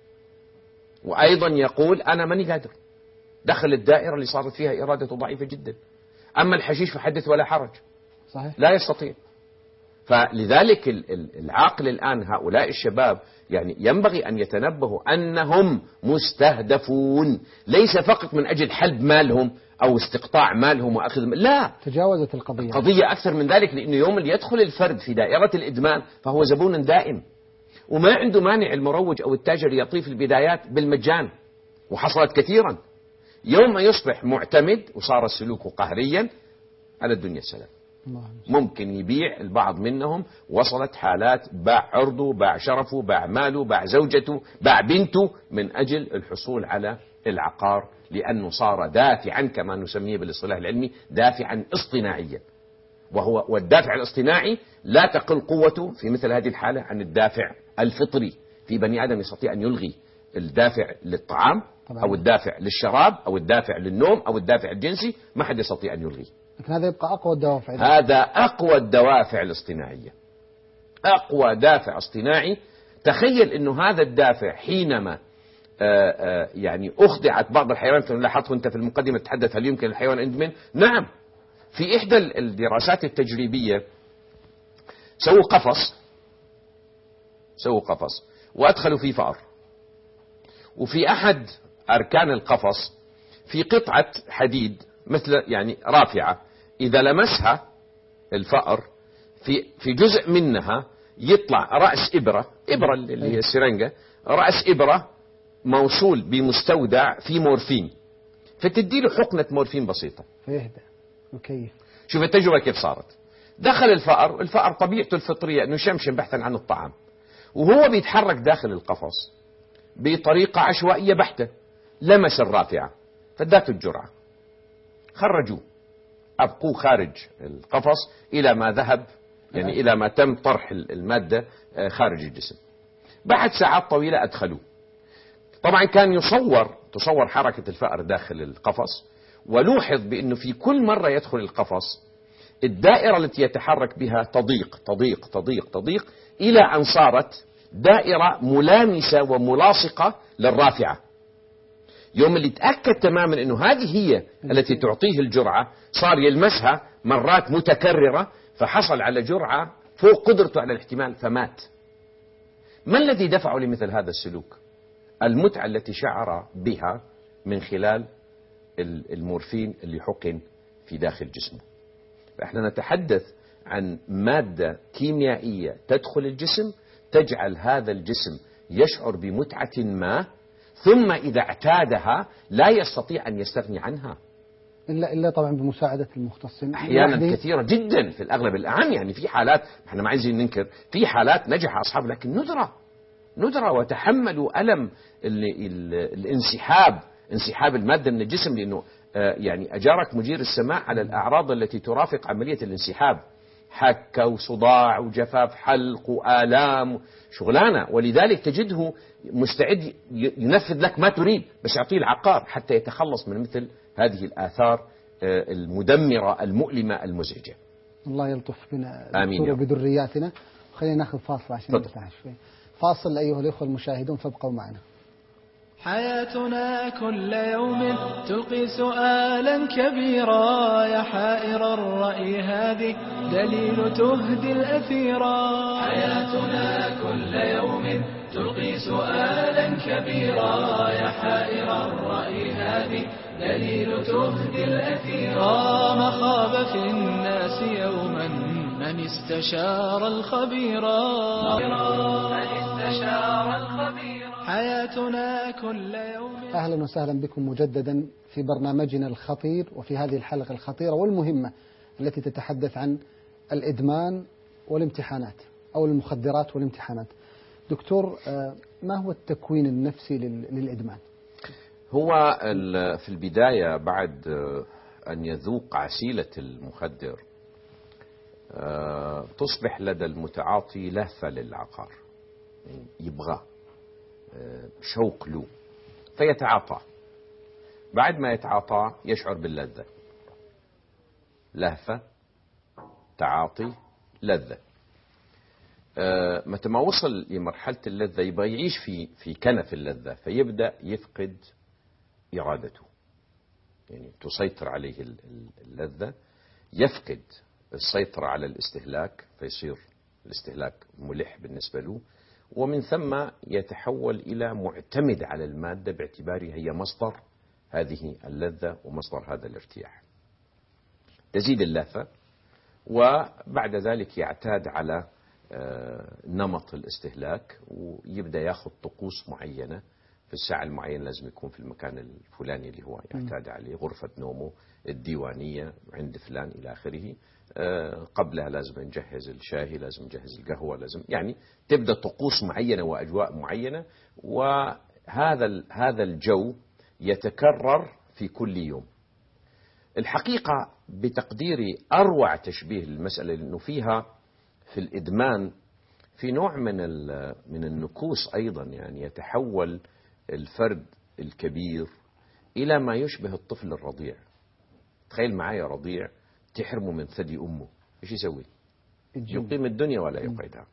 وأيضا يقول أنا ماني قادر، دخل الدائرة اللي صارت فيها إرادته ضعيفة جدا. أما الحشيش فحدث ولا حرج، صحيح. لا يستطيع. فلذلك العاقل الآن هؤلاء الشباب يعني ينبغي أن يتنبهوا أنهم مستهدفون، ليس فقط من أجل حلب مالهم أو استقطاع مالهم وأخذ مال. لا، تجاوزت القضية. القضية أكثر من ذلك، لأنه يوم اللي يدخل الفرد في دائرة الإدمان فهو زبون دائم، وما عنده مانع المروج أو التاجر يعطيه في البدايات بالمجان، وحصلت كثيرا. يوم ما يصبح معتمد وصار السلوك قهريا على الدنيا السلام. ممكن يبيع البعض منهم، وصلت حالات باع عرضه، باع شرفه، باع ماله، باع زوجته، باع بنته من أجل الحصول على العقار، لأنه صار دافعا كما نسميه بالاصطلاح العلمي دافعا اصطناعيا. وهو والدافع الاصطناعي لا تقل قوته في مثل هذه الحالة عن الدافع الفطري. في بني آدم يستطيع أن يلغي الدافع للطعام أو الدافع للشراب أو الدافع للنوم أو الدافع الجنسي، ما حد يستطيع أن يلغيه. لكن هذا يبقى أقوى الدوافع. هذا أقوى الدوافع الاصطناعية، أقوى دافع اصطناعي. تخيل أنه هذا الدافع حينما آآ آآ يعني أخضعت بعض الحيوانات، لاحظت أنت في المقدمة تتحدث هل يمكن الحيوان أن يدمن؟ نعم. في إحدى الدراسات التجريبية سووا قفص سووا قفص وأدخلوا فيه فأر، وفي أحد أركان القفص في قطعة حديد مثل يعني رافعة، إذا لمسها الفأر في في جزء منها يطلع رأس إبرة إبرة اللي هي السرنجة، رأس إبرة موصول بمستودع في مورفين، فتدي له حقنة مورفين بسيطة فيهدأ وكيف. شوف التجربة كيف صارت. دخل الفأر، الفأر طبيعته الفطرية أنه يشمشم بحثا عن الطعام، وهو بيتحرك داخل القفص بطريقة عشوائية بحتة، لمس الرافعة فادته الجرعة، خرجوه أبقوه خارج القفص إلى ما ذهب يعني إلى ما تم طرح المادة خارج الجسم. بعد ساعات طويلة أدخلوه. طبعا كان يصور تصور حركة الفأر داخل القفص، ولوحظ بأنه في كل مرة يدخل القفص الدائرة التي يتحرك بها تضيق تضيق تضيق تضيق إلى أن صارت دائرة ملامسة وملاصقة للرافعة. يوم اللي تأكد تماما أنه هذه هي التي تعطيه الجرعة صار يلمسها مرات متكررة، فحصل على جرعة فوق قدرته على الاحتمال فمات. ما الذي دفعه لمثل هذا السلوك؟ المتعة التي شعر بها من خلال المورفين اللي حقن في داخل جسمه. فإحنا نتحدث عن مادة كيميائية تدخل الجسم تجعل هذا الجسم يشعر بمتعة ما، ثم إذا اعتادها لا يستطيع أن يستغني عنها إلا إلا طبعا بمساعدة المختصين أحيانا كثيرة جدا، في الأغلب الأعم. يعني في حالات احنا ما عايزين ننكر، في حالات نجح أصحاب لكن ندرة ندرة وتحملوا ألم ال ال الانسحاب انسحاب المادة من الجسم، لأنه يعني أجارك مجير السماء على الأعراض التي ترافق عملية الانسحاب، حكة وصداع وجفاف حلق وآلام شغلانة، ولذلك تجده مستعد ينفذ لك ما تريد بس يعطيه العقار حتى يتخلص من مثل هذه الآثار المدمرة المؤلمة المزعجة. الله يلطف بنا آمين وبذرياتنا. خلينا ناخذ فاصل عشان نرتاح شوي. فاصل أيها الأخوة المشاهدون، فابقوا معنا. حياتنا كل يوم تلقي سؤالا كبيرا، يا حائر الرأي هذه دليل تهدي الأثيرا. حياتنا كل يوم تلقي سؤالا كبيرا، يا حائر الرأي هذه دليل تهدي الأثيرا. ما خاب في الناس يوما من استشار الخبيرا، من استشار الخبيرا. حياتنا كل يوم. أهلا وسهلا بكم مجددا في برنامجنا الخطير، وفي هذه الحلقة الخطيرة والمهمة التي تتحدث عن الإدمان والامتحانات أو المخدرات والامتحانات. دكتور، ما هو التكوين النفسي للإدمان؟ هو في البداية بعد أن يذوق عسيلة المخدر تصبح لدى المتعاطي لهفة للعقار، يبغى شوق له فيتعاطى. بعد ما يتعاطى يشعر باللذة، لهفة تعاطي لذة. متى ما وصل لمرحلة اللذة يبغى يعيش في في كنف اللذة، فيبدأ يفقد إرادته، يعني تسيطر عليه اللذة، يفقد السيطرة على الاستهلاك فيصير الاستهلاك ملح بالنسبة له، ومن ثم يتحول إلى معتمد على المادة باعتبارها هي مصدر هذه اللذة ومصدر هذا الارتياح. تزيد اللهفة، وبعد ذلك يعتاد على نمط الاستهلاك ويبدأ ياخذ طقوس معينة. في الساعة المعينة لازم يكون في المكان الفلاني اللي هو يعتاد عليه، غرفة نومه الديوانية عند فلان إلى آخره. قبلها لازم نجهز الشاي، لازم نجهز القهوة، لازم يعني تبدأ طقوس معينة وأجواء معينة، وهذا هذا الجو يتكرر في كل يوم. الحقيقة بتقديري أروع تشبيه للمسألة لأنه فيها في الإدمان في نوع من من النكوص أيضا، يعني يتحول الفرد الكبير إلى ما يشبه الطفل الرضيع. تخيل معايا رضيع تحرمه من ثدي أمه، إيش يسوي؟ يقيم الدنيا ولا يقعدها.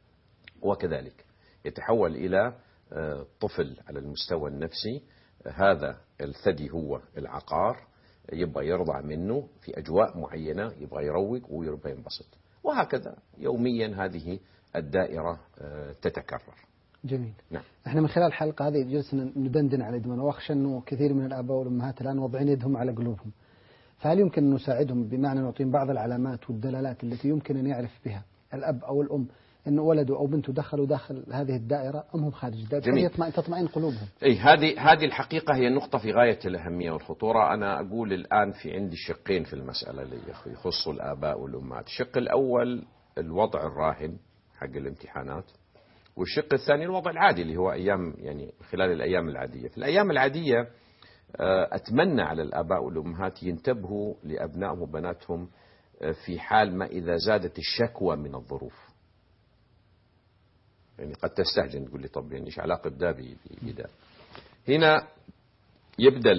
وكذلك يتحول إلى طفل على المستوى النفسي، هذا الثدي هو العقار، يبغى يرضع منه في أجواء معينة، يبغى يروق ويبغى ينبسط، وهكذا يوميا هذه الدائرة تتكرر. جميل. نعم. احنا من خلال الحلقة هذه جلسنا ندندن على الإدمان، واخشى انه كثير من الآباء والأمهات الآن وضعين يدهم على قلوبهم، فهل يمكن أن نساعدهم بمعنى نعطيهم بعض العلامات والدلالات التي يمكن أن يعرف بها الأب أو الأم أن ولده أو بنته دخلوا داخل هذه الدائرة أم هم خارج الدائرة، تطمئن قلوبهم؟ أي هذه هذه الحقيقة هي نقطة في غاية الأهمية والخطورة. أنا أقول الآن في عندي شقين في المسألة اللي يخصوا الآباء والأمهات. الشق الأول الوضع الراهن حق الامتحانات، والشق الثاني الوضع العادي اللي هو أيام يعني خلال الأيام العادية. في الأيام العادية أتمنى على الآباء والأمهات ينتبهوا لأبنائهم وبناتهم في حال ما إذا زادت الشكوى من الظروف. يعني قد تستهجن تقول لي طب يعني إيش علاقة ده بده؟ هنا يبدأ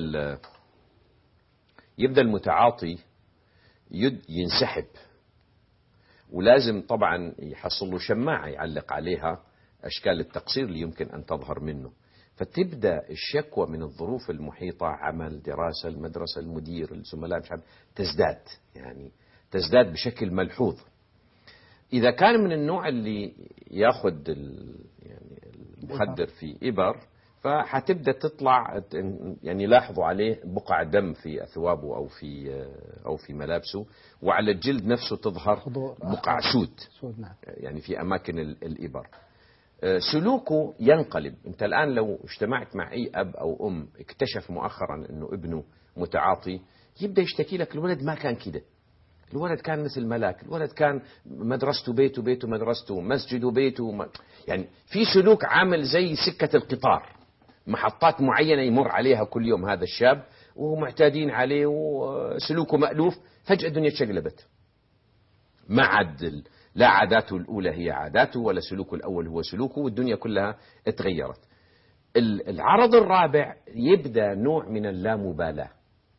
يبدأ المتعاطي ينسحب، ولازم طبعا يحصل له شماعة يعلق عليها أشكال التقصير اللي يمكن أن تظهر منه، فتبدأ الشكوى من الظروف المحيطة، عمل، دراسة، المدرسة، المدير، الزملاء، مش عارف، تزداد، يعني تزداد بشكل ملحوظ. إذا كان من النوع اللي ياخذ يعني المخدر في إبر، فحتبدأ تطلع يعني لاحظوا عليه بقع دم في أثوابه أو في أو في ملابسه، وعلى الجلد نفسه تظهر بقع سود يعني في أماكن الإبر. سلوكه ينقلب. أنت الآن لو اجتمعت مع أي أب أو أم اكتشف مؤخرا أنه ابنه متعاطي، يبدأ يشتكي لك الولد ما كان كده، الولد كان مثل ملاك، الولد كان مدرسته بيته، بيته مدرسته، مسجده بيته، يعني في سلوك عامل زي سكة القطار، محطات معينة يمر عليها كل يوم هذا الشاب ومعتادين عليه وسلوكه مألوف، فجأة الدنيا تشقلبت، ما عاد لا عاداته الأولى هي عاداته ولا سلوكه الأول هو سلوكه، والدنيا كلها اتغيرت. العرض الرابع يبدأ نوع من اللامبالاة.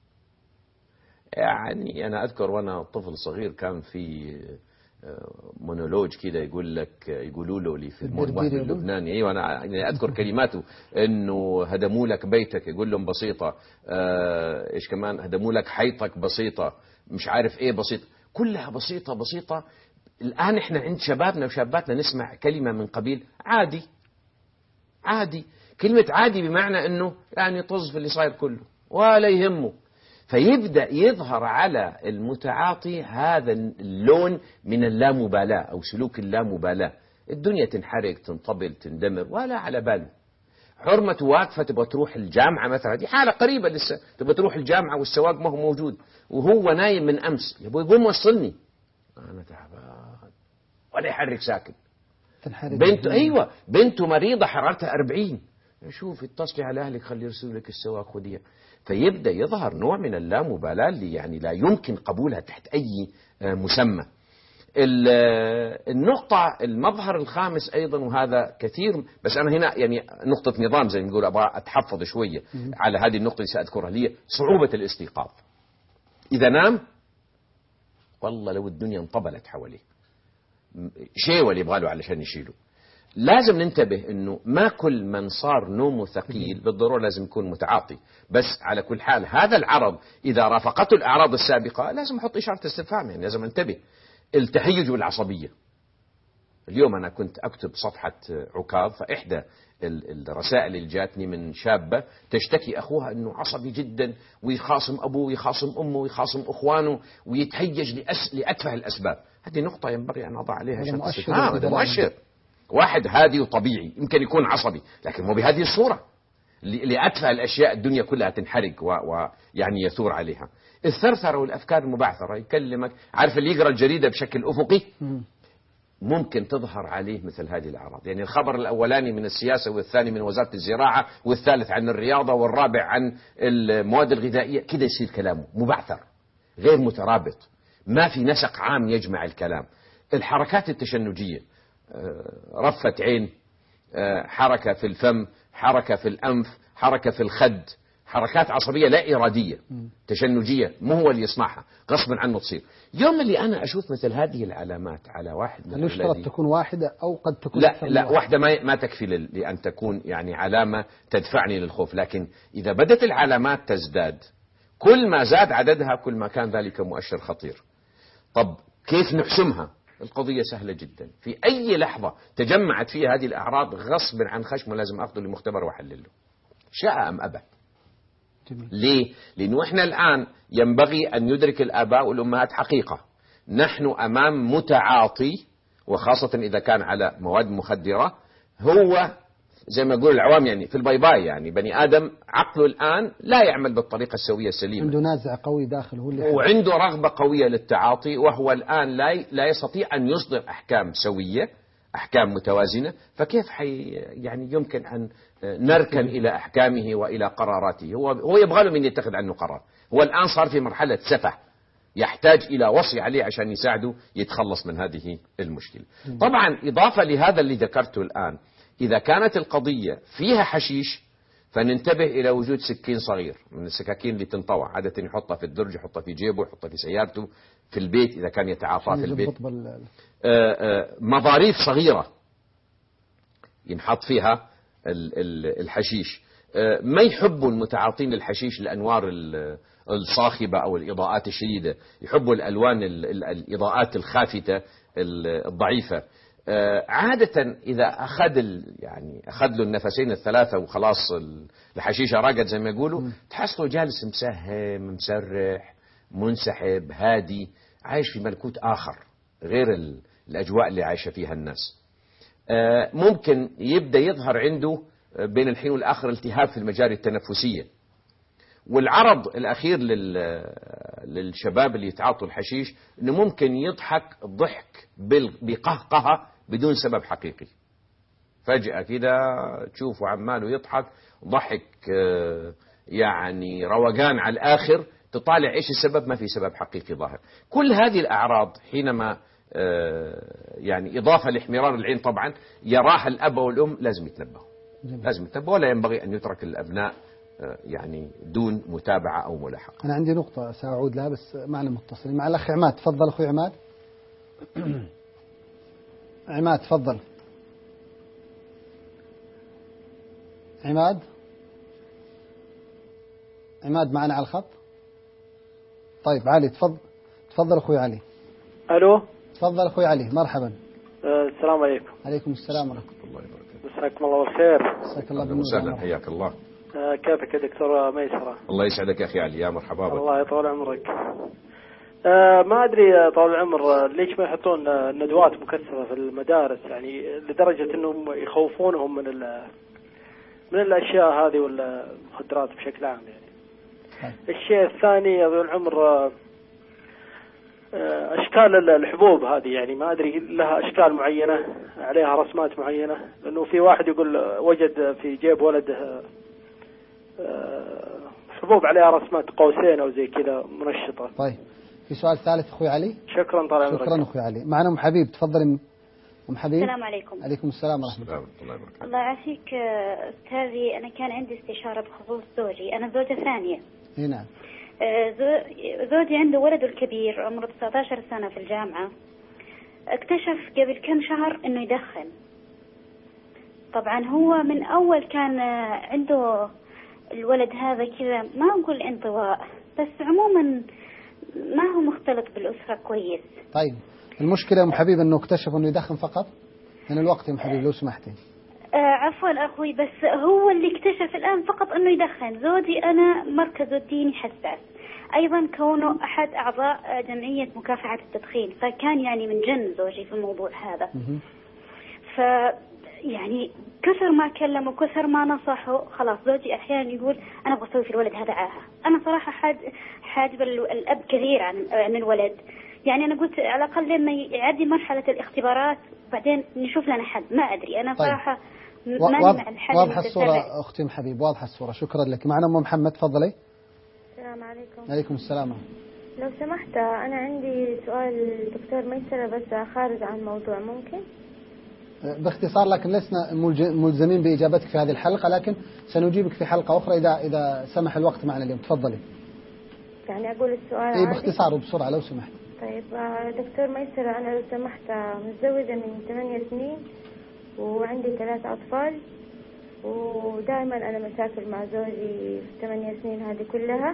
يعني أنا أذكر وأنا طفل صغير كان في مونولوج كده يقول لك، يقولوا له لي في الموهبة اللبناني، ايوه انا يعني اذكر كلماته، انه هدموا لك بيتك، يقول لهم بسيطه، آه ايش كمان، هدموا لك حيطك بسيطه، مش عارف ايه بسيطه، كلها بسيطه بسيطه. الان احنا عند شبابنا وشاباتنا نسمع كلمه من قبيل عادي. عادي، كلمه عادي بمعنى انه يعني طز في اللي صاير كله ولا يهمه. فيبدأ يظهر على المتعاطي هذا اللون من اللامبالاة أو سلوك اللامبالاة، الدنيا تنحرق تنطبل تندمر ولا على باله. حرمة واقفة تبغى تروح الجامعة مثلا، دي حالة قريبة لسه، تبغى تروح الجامعة والسواق ما هو موجود وهو نايم من أمس، يبغى يقوم وصلني، أنا تعبان، ولا يحرك ساكن. بنته أيوة بنته مريضة حرارتها أربعين، شوف اتصلي على أهلك خلي يرسلوا لك السواق خذيها. فيبدأ يظهر نوع من اللامبالاة اللي يعني لا يمكن قبولها تحت أي مسمى. النقطة المظهر الخامس أيضا، وهذا كثير، بس أنا هنا يعني نقطة نظام زي ما نقول أبغى أتحفظ شوية على هذه النقطة اللي سأذكرها، هي صعوبة الاستيقاظ. إذا نام والله لو الدنيا انطبلت حواليه، شيء اللي يبغى له علشان يشيله. لازم ننتبه انه ما كل من صار نومه ثقيل بالضرورة لازم يكون متعاطي، بس على كل حال هذا العرض اذا رافقته الاعراض السابقة لازم احط اشارة استفهام، يعني لازم انتبه. التهيج والعصبية، اليوم انا كنت اكتب صفحة عكاظ، فاحدى الرسائل اللي جاتني من شابة تشتكي اخوها انه عصبي جدا ويخاصم ابوه ويخاصم امه ويخاصم اخوانه ويتهيج لأس... لاتفه الاسباب. هذه نقطة ينبغي ان اضع عليها شرط استفهام، هذا مؤشر. واحد هادي وطبيعي يمكن يكون عصبي لكن مو بهذه الصورة، لأتفه الأشياء الدنيا كلها تنحرق ويعني يثور عليها. الثرثرة والأفكار المبعثرة، يكلمك عارف اللي يقرأ الجريدة بشكل أفقي ممكن تظهر عليه مثل هذه الأعراض، يعني الخبر الأولاني من السياسة والثاني من وزارة الزراعة والثالث عن الرياضة والرابع عن المواد الغذائية، كده يصير كلامه مبعثر غير مترابط، ما في نسق عام يجمع الكلام. الحركات التشنجية، رفة عين، حركة في الفم، حركة في الأنف، حركة في الخد، حركات عصبية لا إرادية تشنجية، مو هو اللي يصنعها، غصبا عنه تصير. يوم اللي أنا أشوف مثل هذه العلامات على واحد من هل يشترط تكون واحدة أو قد تكون لا لا واحدة, واحدة ما ما تكفي لأن تكون يعني علامة تدفعني للخوف، لكن إذا بدت العلامات تزداد كل ما زاد عددها كل ما كان ذلك مؤشر خطير. طب كيف نحسمها؟ القضية سهلة جدا، في أي لحظة تجمعت فيها هذه الأعراض غصب عن خشمه لازم أخذه لمختبر وأحلله شاء أم أبى. جميل. ليه؟ لأنه إحنا الآن ينبغي أن يدرك الآباء والأمهات حقيقة، نحن أمام متعاطي، وخاصة إذا كان على مواد مخدرة، هو زي ما يقول العوام يعني في الباي يعني بني آدم عقله الآن لا يعمل بالطريقة السوية السليمة، عنده نازع قوي داخله هو اللي وعنده رغبة قوية للتعاطي، وهو الآن لا لا يستطيع أن يصدر أحكام سوية، أحكام متوازنة. فكيف حي يعني يمكن أن نركن إلى أحكامه وإلى قراراته؟ هو هو يبغى له من يتخذ عنه قرار، هو الآن صار في مرحلة سفه، يحتاج إلى وصي عليه عشان يساعده يتخلص من هذه المشكلة. طبعا إضافة لهذا اللي ذكرته الآن، إذا كانت القضية فيها حشيش فننتبه إلى وجود سكين صغير من السكاكين اللي تنطوى، عادة يحطها في الدرج، يحطها في جيبه، يحطها في سيارته، في البيت إذا كان يتعاطى في البيت. آآ آآ مظاريف صغيرة ينحط فيها الحشيش. ما يحبوا المتعاطين للحشيش الأنوار الصاخبة أو الإضاءات الشديدة، يحبوا الألوان الإضاءات الخافتة الضعيفة. عادة إذا أخذ يعني أخذ له النفسين الثلاثة وخلاص الحشيشة راقد زي ما يقولوا، تحصله جالس مسهم مسرح منسحب هادي، عايش في ملكوت آخر غير الأجواء اللي عايشة فيها الناس. ممكن يبدأ يظهر عنده بين الحين والآخر التهاب في المجاري التنفسية. والعرض الأخير للشباب اللي يتعاطوا الحشيش إنه ممكن يضحك ضحك بقهقهة بدون سبب حقيقي، فجأة كده تشوفه عماله يضحك ضحك يعني روقان على الآخر، تطالع إيش السبب؟ ما في سبب حقيقي ظاهر. كل هذه الأعراض حينما يعني إضافة لاحمرار العين طبعا يراها الأب والأم لازم يتنبهوا، لازم يتنبهوا، ولا ينبغي أن يترك الأبناء يعني دون متابعة أو ملاحقة. أنا عندي نقطة سأعود لها بس معنا متصل مع الأخ عماد. تفضل أخوي عماد. عماد تفضل. عماد عماد معنا على الخط. طيب علي تفضل. تفضل أخوي علي. ألو. تفضل أخوي علي. مرحبا. أه السلام عليكم. عليكم السلام ورحمة الله وبركاته. مساكم الله بالخير. مساك الله بالنور. وسهلا، حياك الله. أه كيفك يا دكتور ميسرة؟ الله يسعدك يا أخي علي، يا مرحبا بك. الله يطول عمرك. أه ما أدري طال العمر ليش ما يحطون ندوات مكثفة في المدارس، يعني لدرجة أنهم يخوفونهم من من الأشياء هذه والمخدرات بشكل عام يعني. الشيء الثاني يا ذو العمر أشكال الحبوب هذه، يعني ما أدري لها أشكال معينة عليها رسمات معينة، لأنه في واحد يقول وجد في جيب ولده حبوب عليها رسمات قوسين أو زي كذا منشطة. طيب في سؤال ثالث أخوي علي. شكرا طال عمرك. شكرا أخوي علي. معنا أم حبيب. تفضل أم حبيب. السلام عليكم. عليكم السلام ورحمة الله. الله وبركاته. الله يعافيك أستاذي، أنا كان عندي استشارة بخصوص زوجي، أنا زوجة ثانية. إيه نعم. زوجي عنده ولده الكبير عمره تسعة عشر سنة في الجامعة، اكتشف قبل كم شهر انه يدخن. طبعا هو من اول كان عنده الولد هذا كذا، ما اقول انطواء بس عموما ما هو مختلط بالأسرة كويس. طيب المشكلة يا ام حبيب انه اكتشف انه يدخن فقط من الوقت يا ام حبيب لو سمحتي. آه عفوا أخوي، بس هو اللي اكتشف الآن فقط أنه يدخن. زوجي أنا مركزه الديني حساس، أيضا كونه أحد أعضاء جمعية مكافحة التدخين، فكان يعني من جن زوجي في الموضوع هذا. ف يعني كثر ما كلم وكثر ما نصحه، خلاص زوجي أحيانا يقول أنا أبغى أسوي في الولد هذا عاهة. أنا صراحة حاج حاجب الأب كثير عن عن الولد، يعني أنا قلت على الأقل لما يعدي مرحلة الاختبارات بعدين نشوف لنا حل. ما أدري أنا صراحة. طيب. واضحة الصورة أختي ام حبيب، واضحة الصورة. شكرا لك. معنا أم محمد. تفضلي. السلام عليكم. عليكم السلام. لو سمحت أنا عندي سؤال دكتور ميسرة بس خارج عن الموضوع، ممكن؟ باختصار، لكن لسنا ملزمين بإجابتك في هذه الحلقة، لكن سنجيبك في حلقة أخرى إذا إذا سمح الوقت معنا اليوم. تفضلي. يعني أقول السؤال إيه باختصار وبسرعة لو سمحت. طيب دكتور ميسرة، أنا لو سمحت متزوجة من ثمانية سنين وعندي ثلاث أطفال، ودائما أنا مشاكل مع زوجي في الثمانية سنين هذه كلها،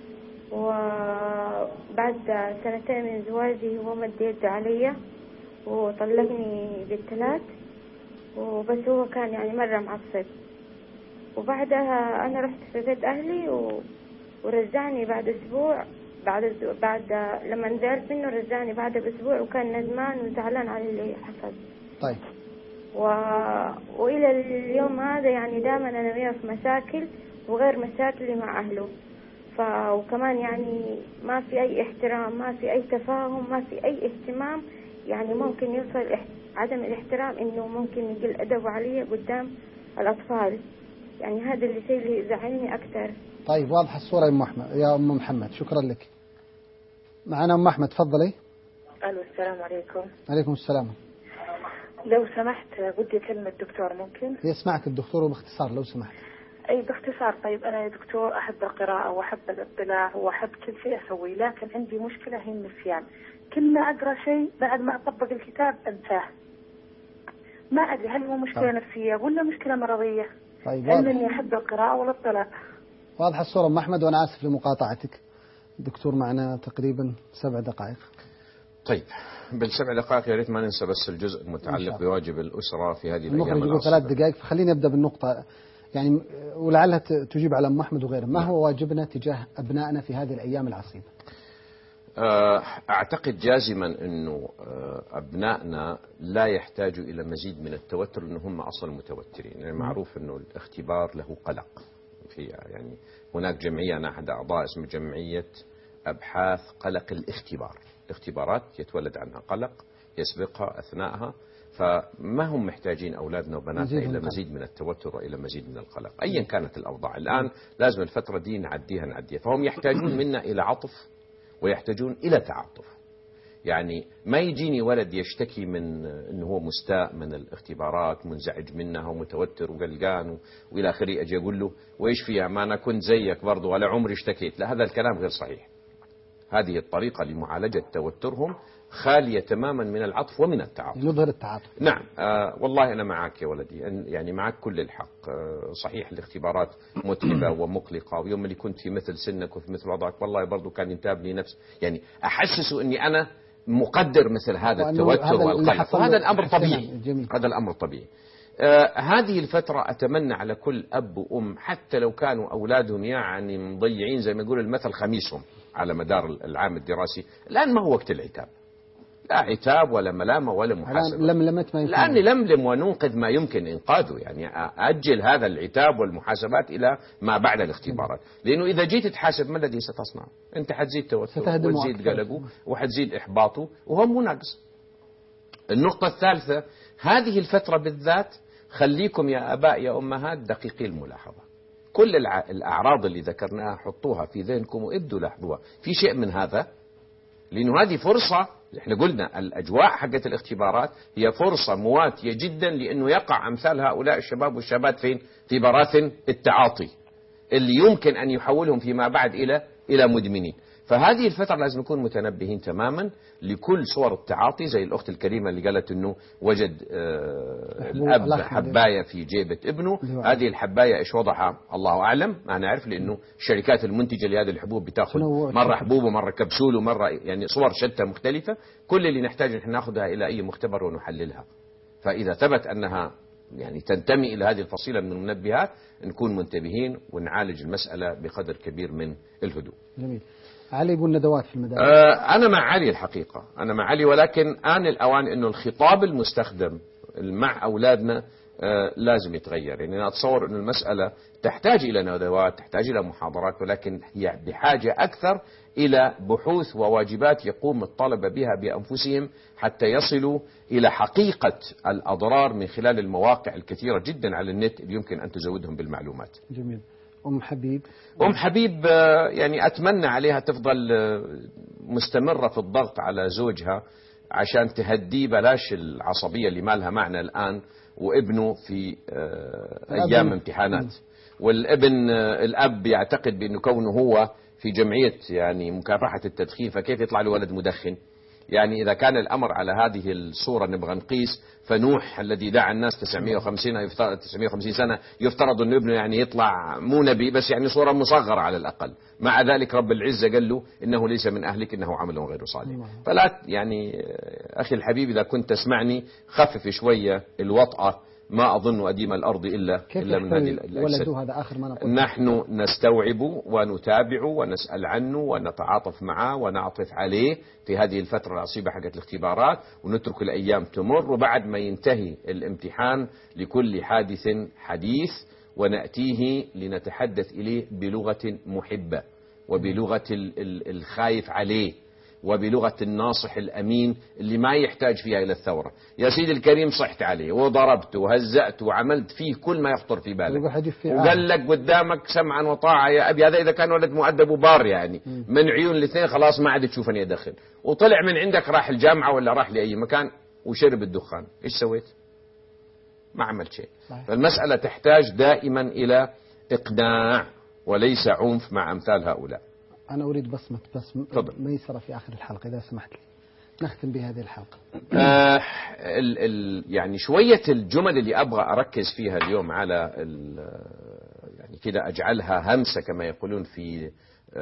وبعد سنتين من زواجي هو مد يده علي وطلقني بالثلاث، وبس هو كان يعني مرة معصب. وبعدها أنا رحت في بيت أهلي و... ورجعني بعد أسبوع، بعد بعد لما نزلت منه رجعني بعد بأسبوع وكان ندمان وزعلان على اللي حصل. طيب. و... وإلى اليوم هذا يعني دائما أنا وياه في مشاكل وغير مشاكلي مع أهله. ف... وكمان يعني ما في أي احترام، ما في أي تفاهم، ما في أي اهتمام. يعني ممكن يوصل اح... عدم الاحترام إنه ممكن يقل أدبه علي قدام الأطفال. يعني هذا اللي شيء اللي يزعلني أكثر. طيب واضحة الصورة يا أم محمد. يا أم محمد شكرا لك. معنا أم أحمد. تفضلي. ألو السلام عليكم. عليكم السلام. لو سمحت بدي أكلم الدكتور ممكن؟ يسمعك الدكتور وباختصار لو سمحت. أي باختصار. طيب أنا يا دكتور أحب القراءة وأحب الاطلاع وأحب كل شيء أسويه، لكن عندي مشكلة هي النسيان. كل ما أقرأ شيء بعد ما أطبق الكتاب أنساه. ما أدري هل هو مشكلة طيب. نفسية ولا مشكلة مرضية؟ طيب إنني أحب القراءة والاطلاع. واضحة الصورة أم أحمد، وأنا آسف لمقاطعتك. الدكتور معنا تقريبا سبع دقائق. طيب بالسبع دقائق يا ريت ما ننسى بس الجزء المتعلق بواجب الأسرة في هذه الأيام. المخرج يقول ثلاث دقائق، فخليني أبدأ بالنقطة يعني ولعلها تجيب على أم أحمد وغيره. ما هو واجبنا تجاه أبنائنا في هذه الأيام العصيبة؟ أعتقد جازما أنه أبنائنا لا يحتاجوا إلى مزيد من التوتر، لأنه هم أصلا متوترين. يعني معروف أنه الاختبار له قلق. في يعني هناك جمعية، أنا أحد أعضاء اسمه جمعية أبحاث قلق الاختبار. الاختبارات يتولد عنها قلق يسبقها أثناءها فما هم محتاجين أولادنا وبناتنا مزيد من إلى القلق. مزيد من التوتر وإلى مزيد من القلق أيا كانت الأوضاع. الآن لازم الفترة دي نعديها نعديها فهم يحتاجون منا إلى عطف ويحتاجون إلى تعاطف. يعني ما يجيني ولد يشتكي من أنه هو مستاء من الاختبارات منزعج منها ومتوتر وقلقان وإلى آخره، أجي أقول له وإيش فيها ما أنا كنت زيك برضو ولا عمري اشتكيت. لا، هذا الكلام غير صحيح. هذه الطريقة لمعالجة توترهم خالية تماما من العطف ومن التعاطف. يظهر التعاطف. نعم. آه والله أنا معك يا ولدي، يعني معك كل الحق. آه صحيح الاختبارات متعبة ومقلقة، ويوم اللي كنت في مثل سنك وفي مثل وضعك والله برضو كان ينتابني نفس، يعني أحسسه أني أنا مقدر مثل هذا التوتر والقلق، وهذا الأمر طبيعي. هذا الأمر طبيعي. آه هذه الفترة أتمنى على كل أب وأم حتى لو كانوا أولادهم يعني مضيعين زي ما يقول المثل خميسهم على مدار العام الدراسي، الآن ما هو وقت العتاب، لا عتاب ولا ملامة ولا محاسبة. لملمت ما يمكن، لأني لملم وننقذ ما يمكن إنقاذه. يعني أجل هذا العتاب والمحاسبات إلى ما بعد الاختبارات، لأنه إذا جيت تحاسب ما الذي ستصنع؟ أنت حتزيد توتره وتزيد قلقه وحتزيد إحباطه وهو مو ناقص. النقطة الثالثة، هذه الفترة بالذات خليكم يا آباء يا أمهات دقيقي الملاحظة. كل الأعراض اللي ذكرناها حطوها في ذهنكم وابدوا لاحظوها. في شيء من هذا، لأنه هذه فرصة. احنا قلنا الأجواء حقت الاختبارات هي فرصة مواتية جدا لأنه يقع أمثال هؤلاء الشباب والشابات فين؟ في براثن التعاطي اللي يمكن أن يحولهم فيما بعد إلى إلى مدمنين. فهذه الفترة لازم نكون متنبهين تماما لكل صور التعاطي، زي الأخت الكريمة اللي قالت أنه وجد آه الأب حباية في جيبة ابنه. هذه الحباية إيش وضعها الله أعلم، ما نعرف، لأنه الشركات المنتجة لهذه الحبوب بتاخذ مرة حبوب ومرة كبسول ومرة يعني صور شتى مختلفة. كل اللي نحتاج نحن ناخذها إلى أي مختبر ونحللها، فإذا ثبت أنها يعني تنتمي إلى هذه الفصيلة من المنبهات نكون منتبهين ونعالج المسألة بقدر كبير من الهدوء. جميل. علي يقول ندوات في المدارس. آه أنا مع علي الحقيقة، أنا مع علي، ولكن آن الأوان أنه الخطاب المستخدم مع أولادنا آه لازم يتغير. يعني أنا أتصور أن المسألة تحتاج إلى ندوات، تحتاج إلى محاضرات، ولكن هي بحاجة أكثر إلى بحوث وواجبات يقوم الطلبة بها بأنفسهم حتى يصلوا إلى حقيقة الأضرار من خلال المواقع الكثيرة جدا على النت اللي يمكن أن تزودهم بالمعلومات. جميل. أم حبيب. أم حبيب يعني أتمنى عليها تفضل مستمرة في الضغط على زوجها عشان تهديه، بلاش العصبية اللي ما لها معنى الآن، وابنه في أيام امتحانات، والابن الأب يعتقد بأنه كونه هو في جمعية يعني مكافحة التدخين فكيف يطلع له ولد مدخن؟ يعني إذا كان الأمر على هذه الصورة نبغى نقيس، فنوح الذي دعا الناس تسعمائة وخمسين سنة يفترض أن ابنه يعني يطلع مو نبي بس يعني صورة مصغرة على الأقل. مع ذلك رب العزة قال له إنه ليس من أهلك إنه عمل غير صالح. فلا يعني أخي الحبيب إذا كنت تسمعني خفف شوية الوطأة، ما أظن أديم الأرض إلا إلا من هذه الأجساد. هذا آخر ما نقول. نحن نستوعب ونتابع ونسأل عنه ونتعاطف معه ونعطف عليه في هذه الفترة العصيبة حقت الاختبارات، ونترك الأيام تمر، وبعد ما ينتهي الامتحان لكل حادث حديث ونأتيه لنتحدث إليه بلغة محبة وبلغة الخايف عليه وبلغة الناصح الأمين اللي ما يحتاج فيها إلى الثورة. يا سيدي الكريم صحت عليه وضربت وهزأت وعملت فيه كل ما يخطر في بالك، وقال لك قدامك سمعا وطاعة يا أبي. هذا إذا كان ولد مؤدب وبار يعني من عيون الاثنين خلاص ما عاد تشوفني أدخن، وطلع من عندك راح الجامعة ولا راح لأي مكان وشرب الدخان، إيش سويت؟ ما عملت شيء. فالمسألة تحتاج دائما إلى إقناع وليس عنف مع أمثال هؤلاء. أنا أريد بصمة بس ميسرة في آخر الحلقة إذا سمحت لي نختم بهذه الحلقة. آه ال ال يعني شوية الجمل اللي أبغى أركز فيها اليوم على يعني كده أجعلها همسة كما يقولون في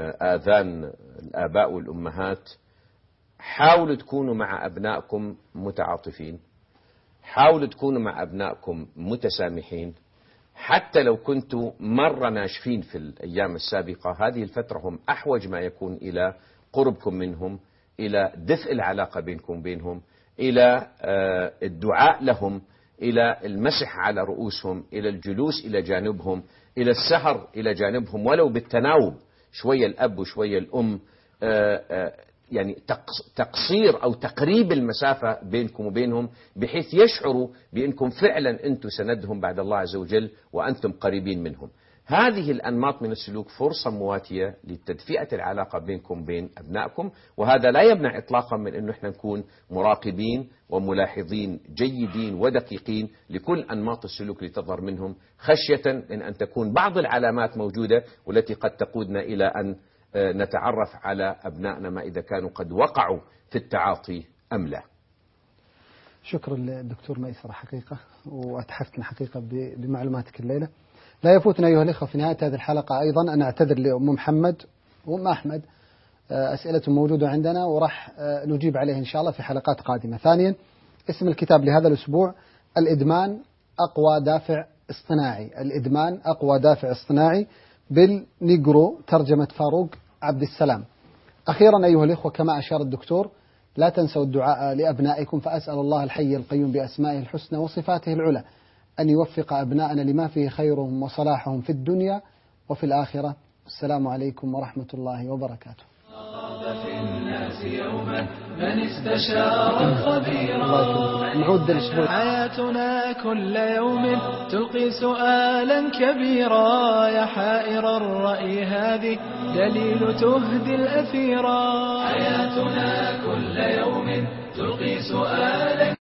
آذان الآباء والأمهات. حاولوا تكونوا مع أبنائكم متعاطفين، حاولوا تكونوا مع أبنائكم متسامحين، حتى لو كنتوا مرة ناشفين في الأيام السابقة. هذه الفترة هم أحوج ما يكون إلى قربكم منهم، إلى دفء العلاقة بينكم بينهم، إلى الدعاء لهم، إلى المسح على رؤوسهم، إلى الجلوس إلى جانبهم، إلى السهر إلى جانبهم ولو بالتناوب، شوية الأب وشوية الأم. يعني تقصير أو تقريب المسافة بينكم وبينهم، بحيث يشعروا بأنكم فعلا أنتم سندهم بعد الله عز وجل وأنتم قريبين منهم. هذه الأنماط من السلوك فرصة مواتية لتدفئة العلاقة بينكم وبين أبنائكم، وهذا لا يمنع إطلاقا من أنه احنا نكون مراقبين وملاحظين جيدين ودقيقين لكل أنماط السلوك اللي تظهر منهم، خشية من أن تكون بعض العلامات موجودة والتي قد تقودنا إلى أن نتعرف على أبنائنا ما إذا كانوا قد وقعوا في التعاطي أم لا. شكرا للدكتور ميسر حقيقة، وأتحفنا حقيقة بمعلوماتك الليلة. لا يفوتنا أيها الإخوة في نهاية هذه الحلقة أيضا أن أعتذر لأم محمد وأم أحمد، أسئلة موجودة عندنا وراح نجيب عليها إن شاء الله في حلقات قادمة. ثانيا، اسم الكتاب لهذا الأسبوع الإدمان أقوى دافع اصطناعي، الإدمان أقوى دافع اصطناعي بالنيجرو، ترجمة فاروق عبد السلام. أخيرا أيها الإخوة، كما أشار الدكتور، لا تنسوا الدعاء لأبنائكم، فأسأل الله الحي القيوم بأسمائه الحسنى وصفاته العلى أن يوفق أبنائنا لما فيه خيرهم وصلاحهم في الدنيا وفي الآخرة. السلام عليكم ورحمة الله وبركاته. في الناس يوما من استشار خبيرا. نعود الأسبوع. حياتنا كل يوم تلقي سؤالا كبيرا، يا حائر الرأي هذه دليل تهدي الأثيرا. حياتنا كل يوم تلقي سؤالا